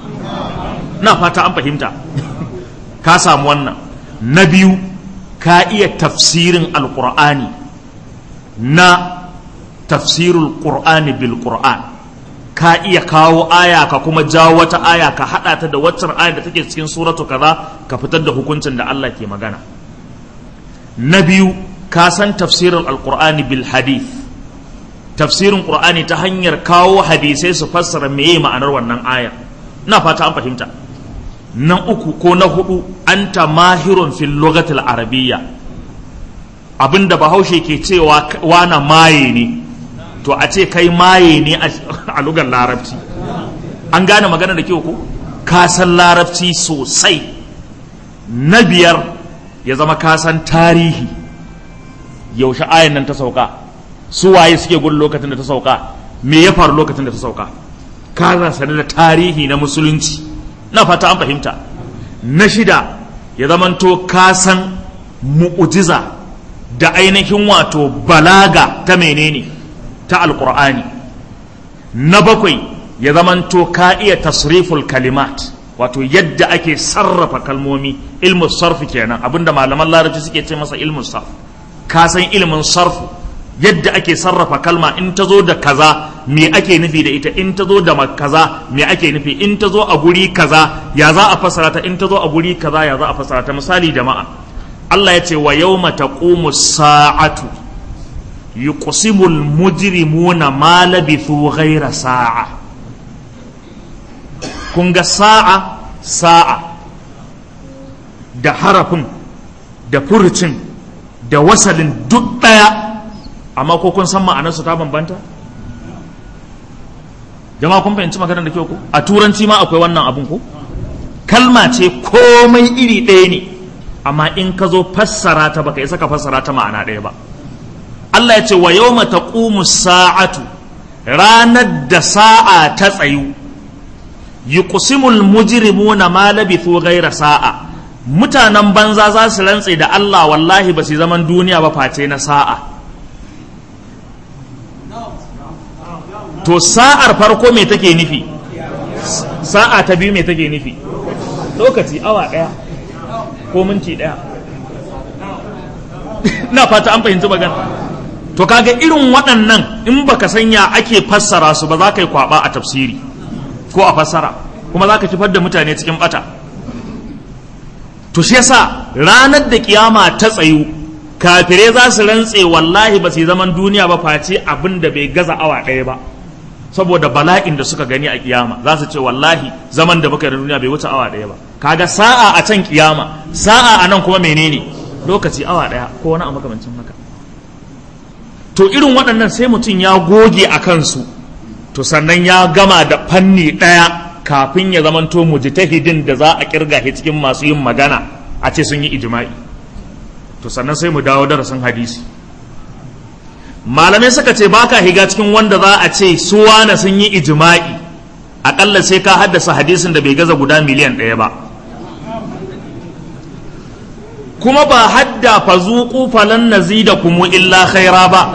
Na fata an fahimta. Ka samu wannan. Na biyu, ka iya tafsirin alƙur'ani, na tafsirul ƙur'ani bil ƙur'an, ka iya kawo aya ka kuma jawo wata aya ka haɗa ta da waccan aya da take cikin suratu kaza ka fitar da hukuncin da Allah ke magana. Na biyu, ka san tafsirin alƙur'ani bil hadith, tafsirin ƙur'ani ta hanyar kawo hadisai su fassara meye ma'anar wannan aya. Na fata an fahimta. Na uku ko na hudu, anta mahirun fil lughatil arabiyya, abinda bahaushe ke cewa wana maye ne, to a ce kai maye ne a lugar larabci. An gane magana da kyau ko? Ka san larabci sosai. Na biyar, ya zama ka san tarihi, yaushe ayan nan ta sauka, su waye suke gudu lokacin da ta sauka, me ya faru lokacin da ta sauka, ka sani da tarihi na musulunci. Na fata an fahimta. Na shida, ya zamanto ka san mu'ujiza da ainihin wato balaga ta menene, ta alƙur'ani. Na bakwai, ya zamanto ka iya tasriful kalimat, wato yadda ake sarrafa kalmomi, ilmu sarfi kenan, abinda malaman larabci suke ce masa ilmu sarf. Ka san ilmin sarfu, yadda ake sarrafa kalma, in ta zo da kaza me ake nufi da ita, in ta zo da kaza me ake nufi, in ta zo a guri kaza ya za a fasara ta, in ta zo a guri kaza ya za a fasara ta. Misali jama'a, Allah ya ce wa yawma taqumu sa'atu yuqsimul mujrimuna ma labithu ghayra sa'a. Kun ga sa'a da harafin da furucin da wasalin duk daya, amma ko kun san ma'anarsu ta bambanta? Jama'a kun fahimci maganar da kyau ko? A turanci ma akwai wannan abun ko? Kalma ce komai iri ɗaya ne, amma in ka zo fassara ta baka isa ka fassara ta ma'ana ɗaya ba. Allah ya ce wa yawma taqumu sa'atu, ranar da sa'a ta tsayu, yuqsimul mujrimuna ma labithu ghayra sa'a, mutanen banza za su rantse da Allah wallahi ba su zaman duniya ba face na sa'a. To sa'ar farko me take nufi, sa'a ta biyu me take nufi, lokaci awa ɗaya ko minti ɗaya. Na fata an fahimci magana. To kaga irin waɗannan in baka sanya ake fassara su ba, za ka yi kwaba a tafsiri ko a fassara, kuma za ka kifar da mutane cikin bata. To shi yasa ranar da kiyama ta tsayu, kafirai za su rantse wallahi ba su yi zaman duniya ba face abin da bai gaza awa ɗaya ba, saboda bala'in da suka gani a kiyama. Za su ce wallahi zaman da muka yi da duniya bai wuce awa ɗaya ba. Kaga sa'a a can kiyama, sa'a a nan kuma menene, lokaci awa ɗaya ko wani a makamancin haka. To irin waɗannan sai mutum ya goge a kansu, to sannan ya gama da fanni ɗaya kafin ya zamanto mujtahidin da za a kirga shi cikin masu yin magana a ce sun yi ijma'i. To sannan sai mu dawo darasin hadisi. Malamai suka ce baka higa cikin wanda za a ce su wane sun yi ijma'i, aƙalla sai ka haddasa hadisin da bai gaza guda miliyan 1 ba. kuma ba hadda fa zuqu falan nazidakum illa khaira ba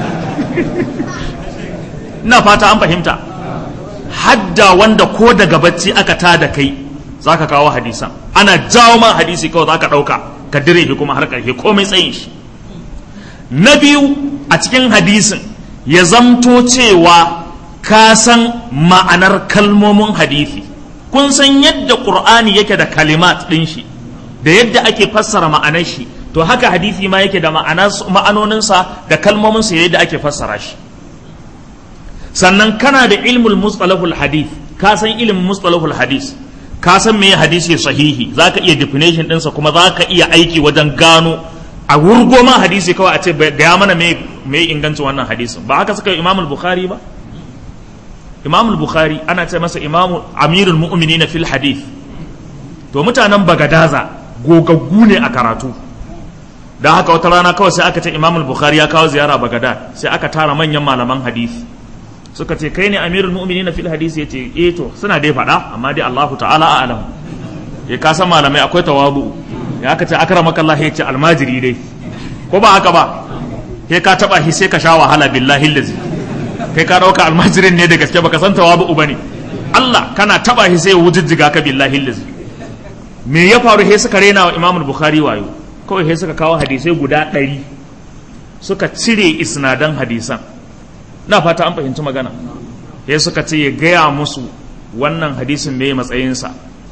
ina fata an fahimta hadda wanda ko daga bacci aka tada kai zaka kawo hadisan ana jawo ma hadisi kawai zaka dauka ka dire shi kuma har karshe komai tsayin shi na biyu a cikin hadisin ya zamto cewa ka san ma'anar kalmomin hadisi kun san yadda qur'ani yake da kalimat din shi da yadda ake fassara ma'anar shi to haka hadisi ma yake da ma'anoninsa da kalmominsa yadda ake fassara shi sannan kana da ilmul mustalahul hadith ka san ilmin mustalahul hadith ka san meye hadisi sahihi zaka iya definition ɗinsa kuma zaka iya aiki wajen gano a wurgo ma hadisi kawai a ce ga mana me ingancin wannan hadisin ba haka suka Imam al-Bukhari ba Imam al-Bukhari ana ce masa Imam Amirul Mu'minin fil hadith to mutanen Bagadaza gogaggu ne a karatu da haka wata rana kawai sai aka ce Imam al-Bukhari ya kawo ziyara Bagadad sai aka tara manyan malaman hadisi suka ce kai ne Amirul Mu'minin fil hadisi yace to suna dai faɗa amma dai Allahu ta'ala a'lam ya ka san malamai akwai tawadu ya aka ce akramakallah yace almajiri dai ko ba haka ba kai ka taba shi sai ka sha wahala billahi allazi kai ka dauka almajirin ne da gaske baka san tawadu bane Allah kana taba shi sai wujujjiga ka billahi allazi me ya faru he suka rena wa Imam Bukhari wayo kawai he suka kawo hadisai guda 100 suka cire isnadan hadisan na fata an fahimci magana he suka ce ya gaya musu wannan hadisin me matsayinsa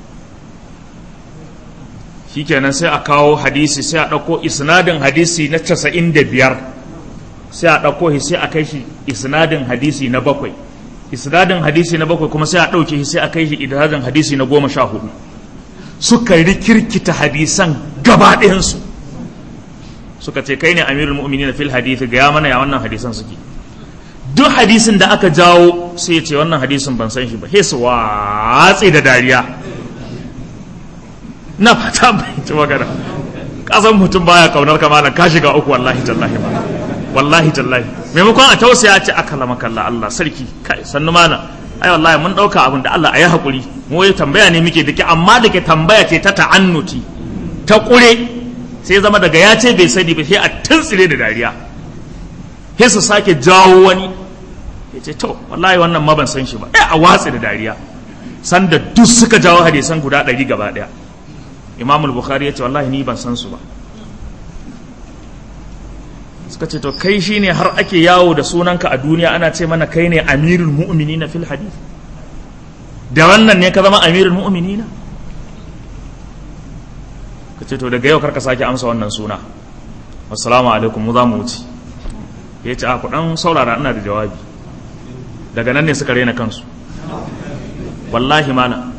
shikenan sai a kawo hadisi sai a ɗauko isnadin hadisi na 95 sai a ɗauko shi sai a kai shi isnadin hadisi na 7 isnadin hadisi na 7 kuma sai a ɗauke shi sai a kai shi isnadin hadisi na 14 suka rikirkita hadisan gaba ɗayansu suka ce kai ne Amirul Mu'minin fil hadisi ga ya mana ya wannan hadisan suke duk hadisin da aka jawo sai ya ce wannan hadisin ban san shi ba sai su watsi da dariya na fata bai ci magana kasan mutum baya kaunar kamalan ka shiga uku wallahi tallahi ba wallahi tallahi maimakon a tausaya ce akala makalla Allah sarki kai sannu mana ai wallahi mun dauka abin da Allah ayi hakuri mu yi tambaya ne muke dake amma dake tambaya ce ta ta'annuti ta kure sai zama daga ya ce bai sani ba sai a tuntsire da dariya sai su sake jawo wani ya ce to wallahi wannan ma ban san shi ba a watsi da dariya sanda duk suka jawo hadisan guda 100 gaba daya Imam al-Bukhari ya ce wallahi ni ban san su ba suka ce to kai shine har ake yawo da sunanka a duniya ana ce mana kai ne Amirul Mu'minin fil hadith da wannan ne ka zama Amirul Mu'minin ka ce to daga yau karka sake amsa wannan suna assalamu alaikum mu za mu wuce ya ce a ku dan saurara ina da jawabi daga nan ne suka rena kansu wallahi mana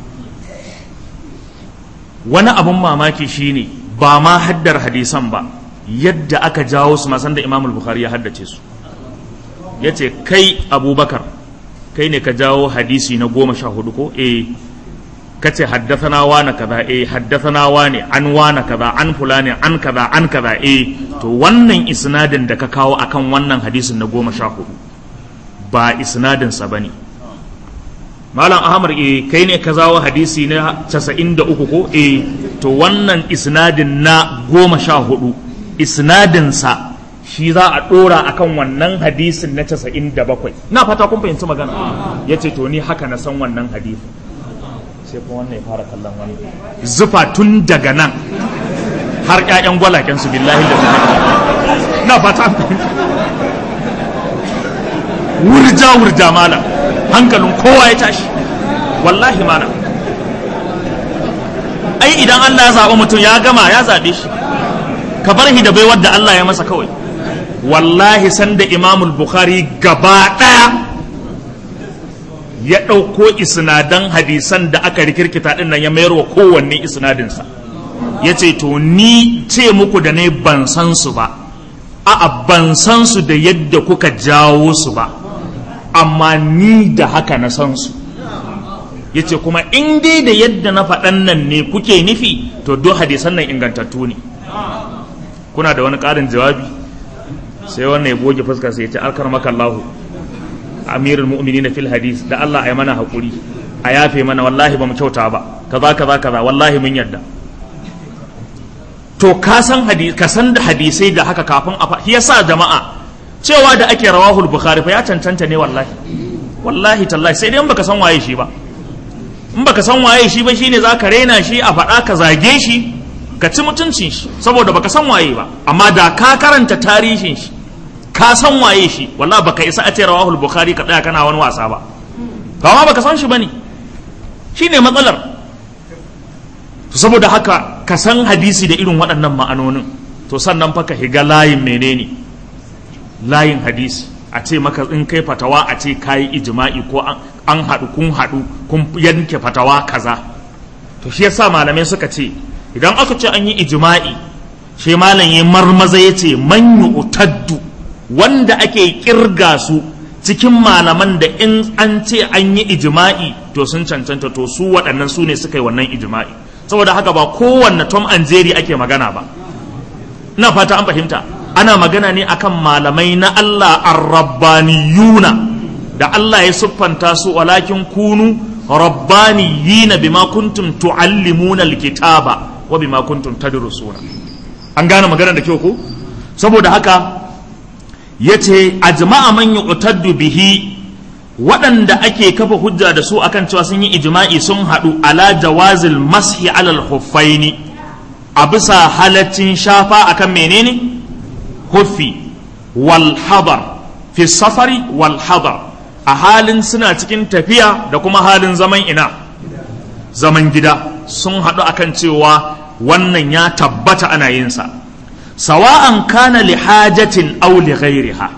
wani abun mamaki shine ba ma haddar hadisan ba yadda aka jawo su masan da Imam Bukhari ya haddace su yace kai Abubakar kai ne ka jawo hadisi na 14 ko kace haddathana wa na kaza haddathana wa ne an wa na kaza an fulani an kaza to wannan isnadin da ka kawo akan wannan hadisin na 14 ba isnadin sa bane Malam Ahmad kai ne ka zawo hadisi na 93 ko to wannan isnadin na 14 isnadin sa shi za a dora akan wannan hadisin na 97 na fata kun fahimci magana yace to ni haka na san wannan hadisin sai kuma wannan ya fara kallon wani zufa tun daga nan har ƴaƴan gwalaken su billahi da na fata wurja malam hankalin kowa ya tashi wallahi malam ai idan Allah ya zaɓi mutum ya gama ya zaɓe shi ka bar shi da bai wadda Allah ya masa kawai wallahi sanda Imam Bukhari gaba ɗaya ya ɗauko isnadan hadisan da aka rikirkita ɗin nan ya mayar wa kowanne isnadinsa ya ce to ni ce muku da ne ban san su ba a'a ban san su da yadda kuka jawo su ba amma ni da haka na san su ya ce kuma in dai da yadda na faɗan nan ne kuke nufi to duk hadisan nan ingantattu ne kuna da wani ƙarin jawabi sai wannan ya goge fuskar sai ya ce alkar makallahu Amirul Mu'minin fil hadis da Allah ayi mana hakuri a yafe mana wallahi bamu kyauta ba kaza wallahi mun yadda to ka san da hadisai da haka kafin a yasa jama'a cewa da ake rawahul bukhari fa ya cancanta ne wallahi tallahi, sai dai in baka san waye shi ba. In baka san waye shi ba shine zaka rena shi a faɗa ka zage shi ka ci mutuncin shi saboda baka san waye ba. Amma da ka karanta tarihin shi ka san waye shi, wallahi baka isa a ce rawahul bukhari ka tsaya kana wani wasa ba. Kama baka san shi bane, shine matsalar. Saboda haka ka san hadisi da irin waɗannan ma'anonin, to sannan fa ka higa layin menene, layin hadisi. A ce maka in kai fatawa a ce kayi ijma'i ko an haɗu kun yanke fatawa kaza. To shi yasa malamai suka ce idan aka ce an yi ijma'i, shi malam ya marmaza ya ce man yu'taddu, wanda ake kirga su cikin malaman da in an ce an yi ijma'i to sun cancanta, to su waɗannan su ne suka yi wannan ijma'i. Saboda haka ba kowanne Tom and Jerry ake magana ba, ina fata an fahimta. Ana magana ne akan malamai na Allah ar-rabbaniyuna da Allah ya siffanta su, walakin kunu rabbaniyina bima kuntum tuallimuna alkitaba wa bima kuntum tadrusuna. An gane magana da kyau ko? Saboda haka yace ajma'a man yu'taddu bihi, waɗanda ake kafa hujja da su akan cewa sun yi ijma'i sun haɗu ala jawazil mashi alal huffaini, a bisa halaccin shafa akan menene huffi, wal hadar fi safari wal hadar, a halin suna cikin tafiya da kuma halin zaman zaman gida, sun haɗu akan cewa wannan ya tabbata ana yin sa, sawa'an kana li hajatin aw li ghairiha.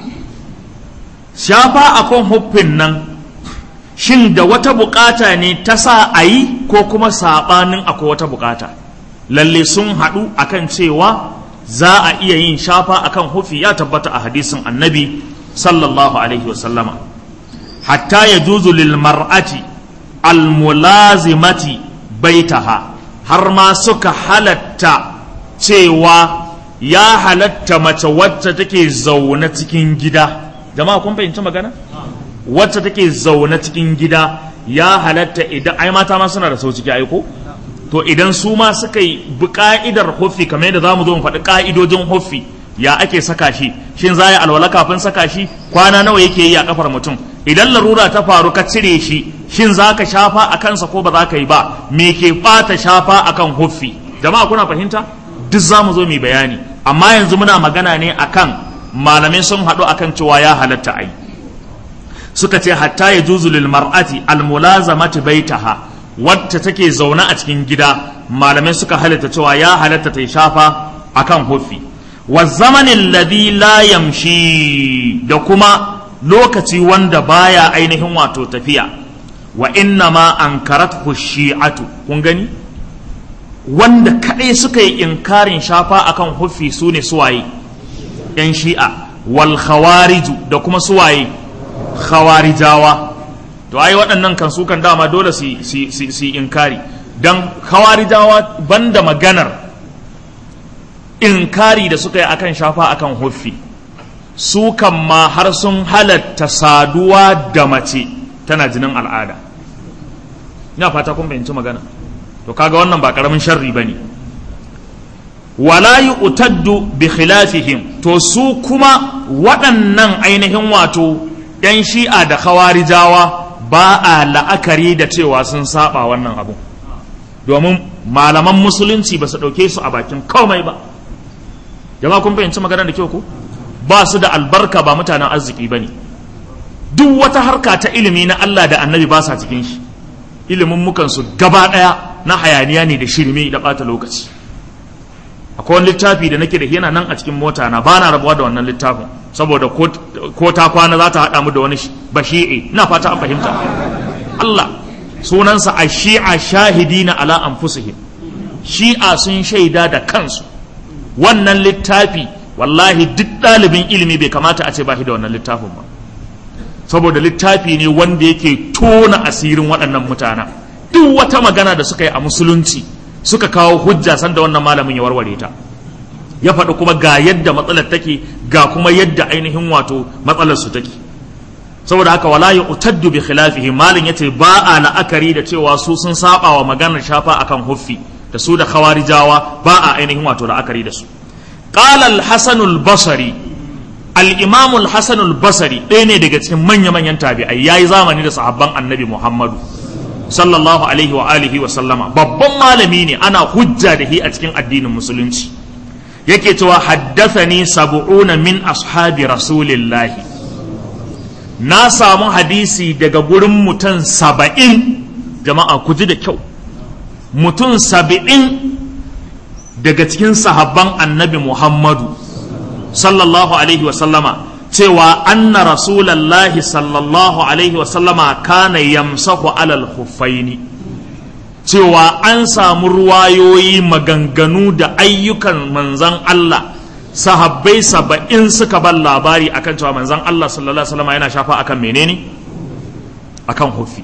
Shafa akan huffin nan shin da wata bukata ne ta sa a yi ko kuma saɓanin akwai wata bukata? Lalle sun haɗu akan cewa za a iya yin shafa akan huffi, ya tabbata a hadisin annabi sallallahu alaihi wasallama. Hatta ya juzu lil mar'ati al mulazimati baitaha, har ma suka halatta cewa ya halatta mace wacce take zaune cikin gida. Jama'a kun fahimci magana? Wacce take zaune cikin gida ya halatta, idan ai mata ma suna da sau ciki aiko, to idan su ma suka yi bi ka'idar huffi kamar yadda zamu zo mu faɗi ka'idojin huffi, ya ake saka shi, shin za a yi alwala kafin saka shi, kwana nawa yake yi a kafar mutum, idan larura ta faru ka cire shi, shin za ka shafa a kansa ko ba za ka yi ba, me ke ɓata shafa akan huffi? Jama'a kuna fahimta? Duk za mu zo mu bayani, amma yanzu muna magana ne akan malamai sun haɗu akan cewa ya halatta ai. Suka ce hatta ya juzu lil mar'ati al mulazamati baitaha, wacce take zaune a cikin gida, malamai suka halatta cewa ya halatta ta shafa akan huffi. Wa zamanin ladhi la yamshi, da kuma lokaci wanda baya ainihin wato tafiya. Wa inna ma ankarathu shi'atu, kun gani wanda kadai suka yi inkarin shafa akan huffi sune suwaye yan shi'a, wal khawariju, da kuma suwaye khawarijawa. To ai waɗannan kan su kan dama dole su inkari, dan khawarijawa banda maganar inkari da suka yi akan shafa akan huffi, su kan ma har sun halatta saduwa da mace tana jinin al'ada. Ina fata kun bayyance magana. To kaga wannan ba karamin sharri bane. Wala yu'taddu bi khilafihim, to su kuma waɗannan ainihin wato yan shi'a da khawarijawa ba a la'akari da cewa sun saba wannan abu, domin malaman musulunci ba su ɗauke su a bakin komai ba. Jama'a kun fahimci magana da kyau ko? Ba su da albarka, ba mutanen arziki ba ne. Duk wata harka ta ilimi na Allah da annabi ba sa cikin shi. Ilimin mukansu gaba ɗaya na hayaniya ne da shirme da ɓata lokaci. Akwai wani littafi da nake da yana nan a cikin mota na, ba na rabuwa da wannan littafin saboda ko ta kwana za ta haɗa mu da wani bashi'i. Ina fata an fahimta. Allah sunansa a shi'a shahidina ala anfusihim, shi'a sun shaida da kansu. Wannan littafi wallahi duk ɗalibin ilimi bai kamata a ce ba shi da wannan littafin ba, saboda littafi ne wanda yake tona asirin waɗannan mutanen. Duk wata magana da suka yi a musulunci suka kawo hujja sanda wannan malamin ya warware ta, ya faɗi kuma ga yadda matsalar take, ga kuma yadda ainihin wato matsalar su take. Saboda haka wala yu'taddu bi khilafihi, malin yace ba a la'akari da cewa su sun saba wa maganar shafa akan huffi, da su da khawarijawa ba a ainihin wato la'akari da su. qala al-hasan al-basri, al-imam al-hasan al-basri ɗaya ne daga cikin manya-manyan tabi'ai, yayi zamani da sahabban annabi Muhammadu sallallahu alaihi wa alihi wa sallama, babban malami ne, ana hujja da shi a cikin addinin musulunci. Yake cewa haddathani 70 min ashabi rasulillahi, na samu hadisi daga gurin mutum 70, jama'a ku ji da kyau, mutum 70 daga cikin sahabban annabi Muhammadu sallallahu alaihi wa sallama, cewa anna rasulallahi sallallahu alaihi wa sallama kana yamsahu alal khuffaini, cewa an samu ruwayoyi, maganganu da ayyukan manzan Allah, sahabbai 70 suka bar labari akan cewa manzan Allah sallallahu alaihi wasallam yana shafa akan menene, akan huffi.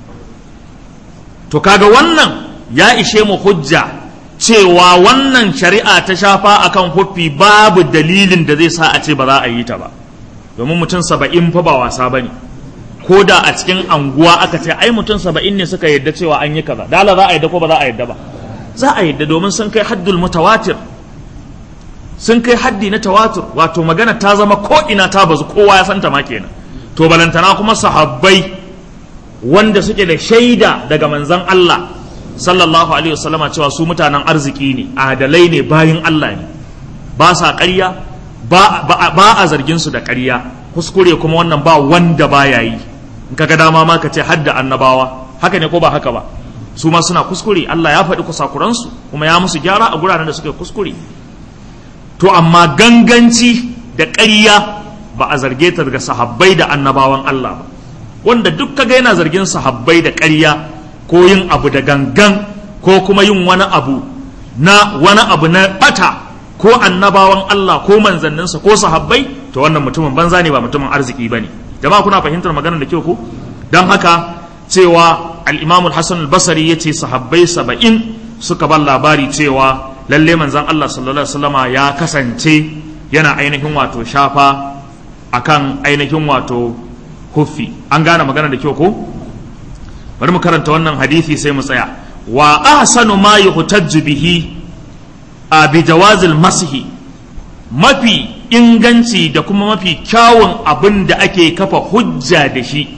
To kaga wannan ya ishe mu hujja cewa wannan shari'a ta shafa akan huffi babu dalilin da zai sa a ce ba za a yi ta ba, domin mutum 70 fa ba wasa bane. Ko da a cikin anguwa aka ce ai mutum 70 ne suka yadda cewa an yi kaza, dala za a yadda ko ba za a yadda ba? Za a yadda, domin sun kai haddul mutawatir, sun kai haddi na tawatur, wato magana ta zama ko ina ta bazu, kowa ya santa ma kenan. To balantana kuma sahabbai wanda suke da shaida daga manzon Allah sallallahu alaihi wasallama cewa su mutanen arziki ne, adalai ne, bayin Allah ne, ba sa ƙarya, ba a zargin su da ƙarya, kuskure kuma wannan ba wanda baya yi. In kaga dama ma ka ce hadda annabawa, haka ne ko ba haka ba? Su ma suna kuskure, Allah ya faɗi kusakuransu kuma ya musu gyara a guraren da suke kuskure. To amma ganganci da ƙarya ba a zarge ta daga sahabbai da annabawan Allah ba. Wanda duk kaga yana zargin sahabbai da ƙarya ko yin abu da gangan ko kuma yin wani abu na bata ko annabawan Allah ko manzanninsa ko sahabbai, to wannan mutumin banza ne, ba mutumin arziki bane. Jama'a kuna fahimtar maganar da kyau ko? Dan haka cewa al-Imam al-Hasan al-Basri yace sahabbai 70 suka bar labari cewa lalle manzon Allah sallallahu alaihi wasallama ya kasance yana ainihin wato shafa akan ainihin wato huffi. An gane magana da kyau ko? Bari mu karanta wannan hadisi sai mu tsaya. Wa ahsanu ma yuhtajju bihi bi jawazil masihi, mafi inganci da kuma mafi kyawun abin da ake kafa hujja da shi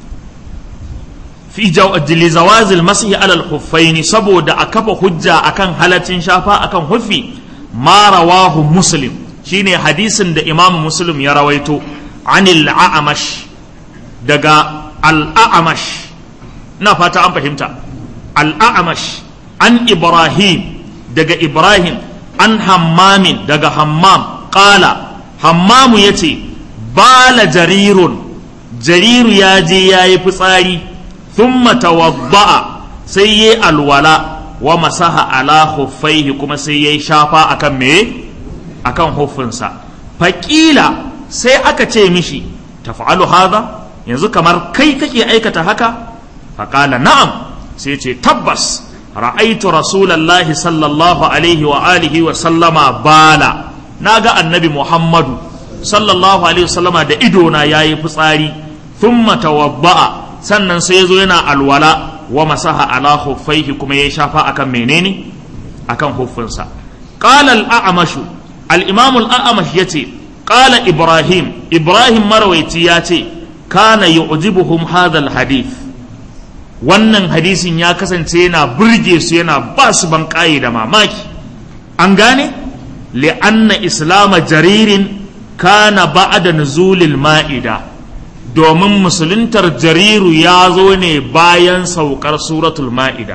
fi zawazil masihi alal khuffaini, saboda a kafa hujja akan halaccin shafa akan huffi, ma rawahu Muslim, shine hadisin da Imam Muslim ya rawaito, anil a'amash, daga al-a'amash, ina fata an fahimta, al-a'amash an Ibrahim, daga Ibrahim, an Hammamin, daga Hammam, qala Hammamu yace bala jarirun, jariru ya je yayi fitsari, thumma tawadda'a, sai yayi alwala, wa masaha ala khuffaihi, kuma sai yayi shafa akan me, akan huffinsa. Faqila, sai aka ce mishi taf'alu hadha, yanzu kamar kai kake aikata haka? Faqala na'am, sai ce tabbas ra'aitu rasulallahi sallallahu alaihi wa alihi wa sallama bala, naga annabi Muhammadu sallallahu alaihi wa sallama da idona yayi fitsari, thumma tawadda'a, sannan sai yazo yana alwala, wa masaha ala khuffaihi, kuma ya shafa akan menene, akan huffinsa. Qala al-a'mash, al-imam al-a'mash yace qala Ibrahim, Ibrahim marawaiti yace kana yu'jibuhum hadha al-hadith, wannan hadisin ya kasance yana burge su, yana ba su ban da mamaki. An gane? li'anna islama jaririn kana ba'da nuzulil ma'ida, domin musuluntar jariru ya zo ne bayan saukar suratul ma'ida.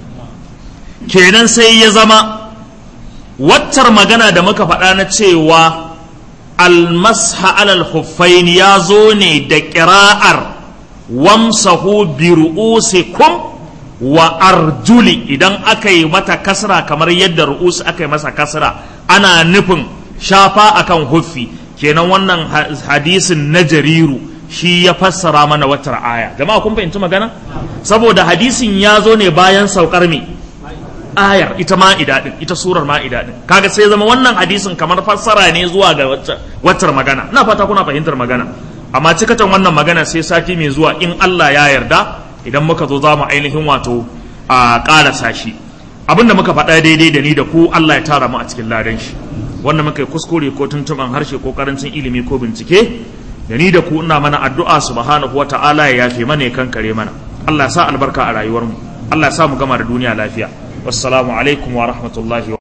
Kenan sai ya zama waccar magana da muka faɗa na cewa almasha alal khuffain ya zo ne da ƙira'ar wamsahu bi ru'usikum wa arjuli, idan aka yi mata kasra kamar yadda ru'us aka yi masa kasra, ana nufin shafa akan huffi. Kenan wannan hadisin na jariru shi ya fassara mana wata aya. Jama'a kun fahimci magana? Saboda hadisin ya zo ne bayan saukar me ayar ita ma'ida din, ita surar ma'ida din. Kaga sai zama wannan hadisin kamar fassara ne zuwa ga waccar magana. Ina fata kuna fahimtar magana. Amma cikatan wannan magana sai sati mai zuwa in Allah ya yarda, idan muka zo za mu ainihin wato a ƙarasa shi. abinda muka faɗa daidai da ni da ku Allah ya tara mu a cikin ladan shi, wanda muka yi kuskure ko tuntuban harshe ko karancin ilimi ko bincike da ni da ku ina mana addu'a subhanahu wata'ala ya yafe mana ya kankare mana. Allah ya sa albarka a rayuwarmu, Allah ya sa mu gama da duniya lafiya. Wassalamu alaikum wa rahmatullahi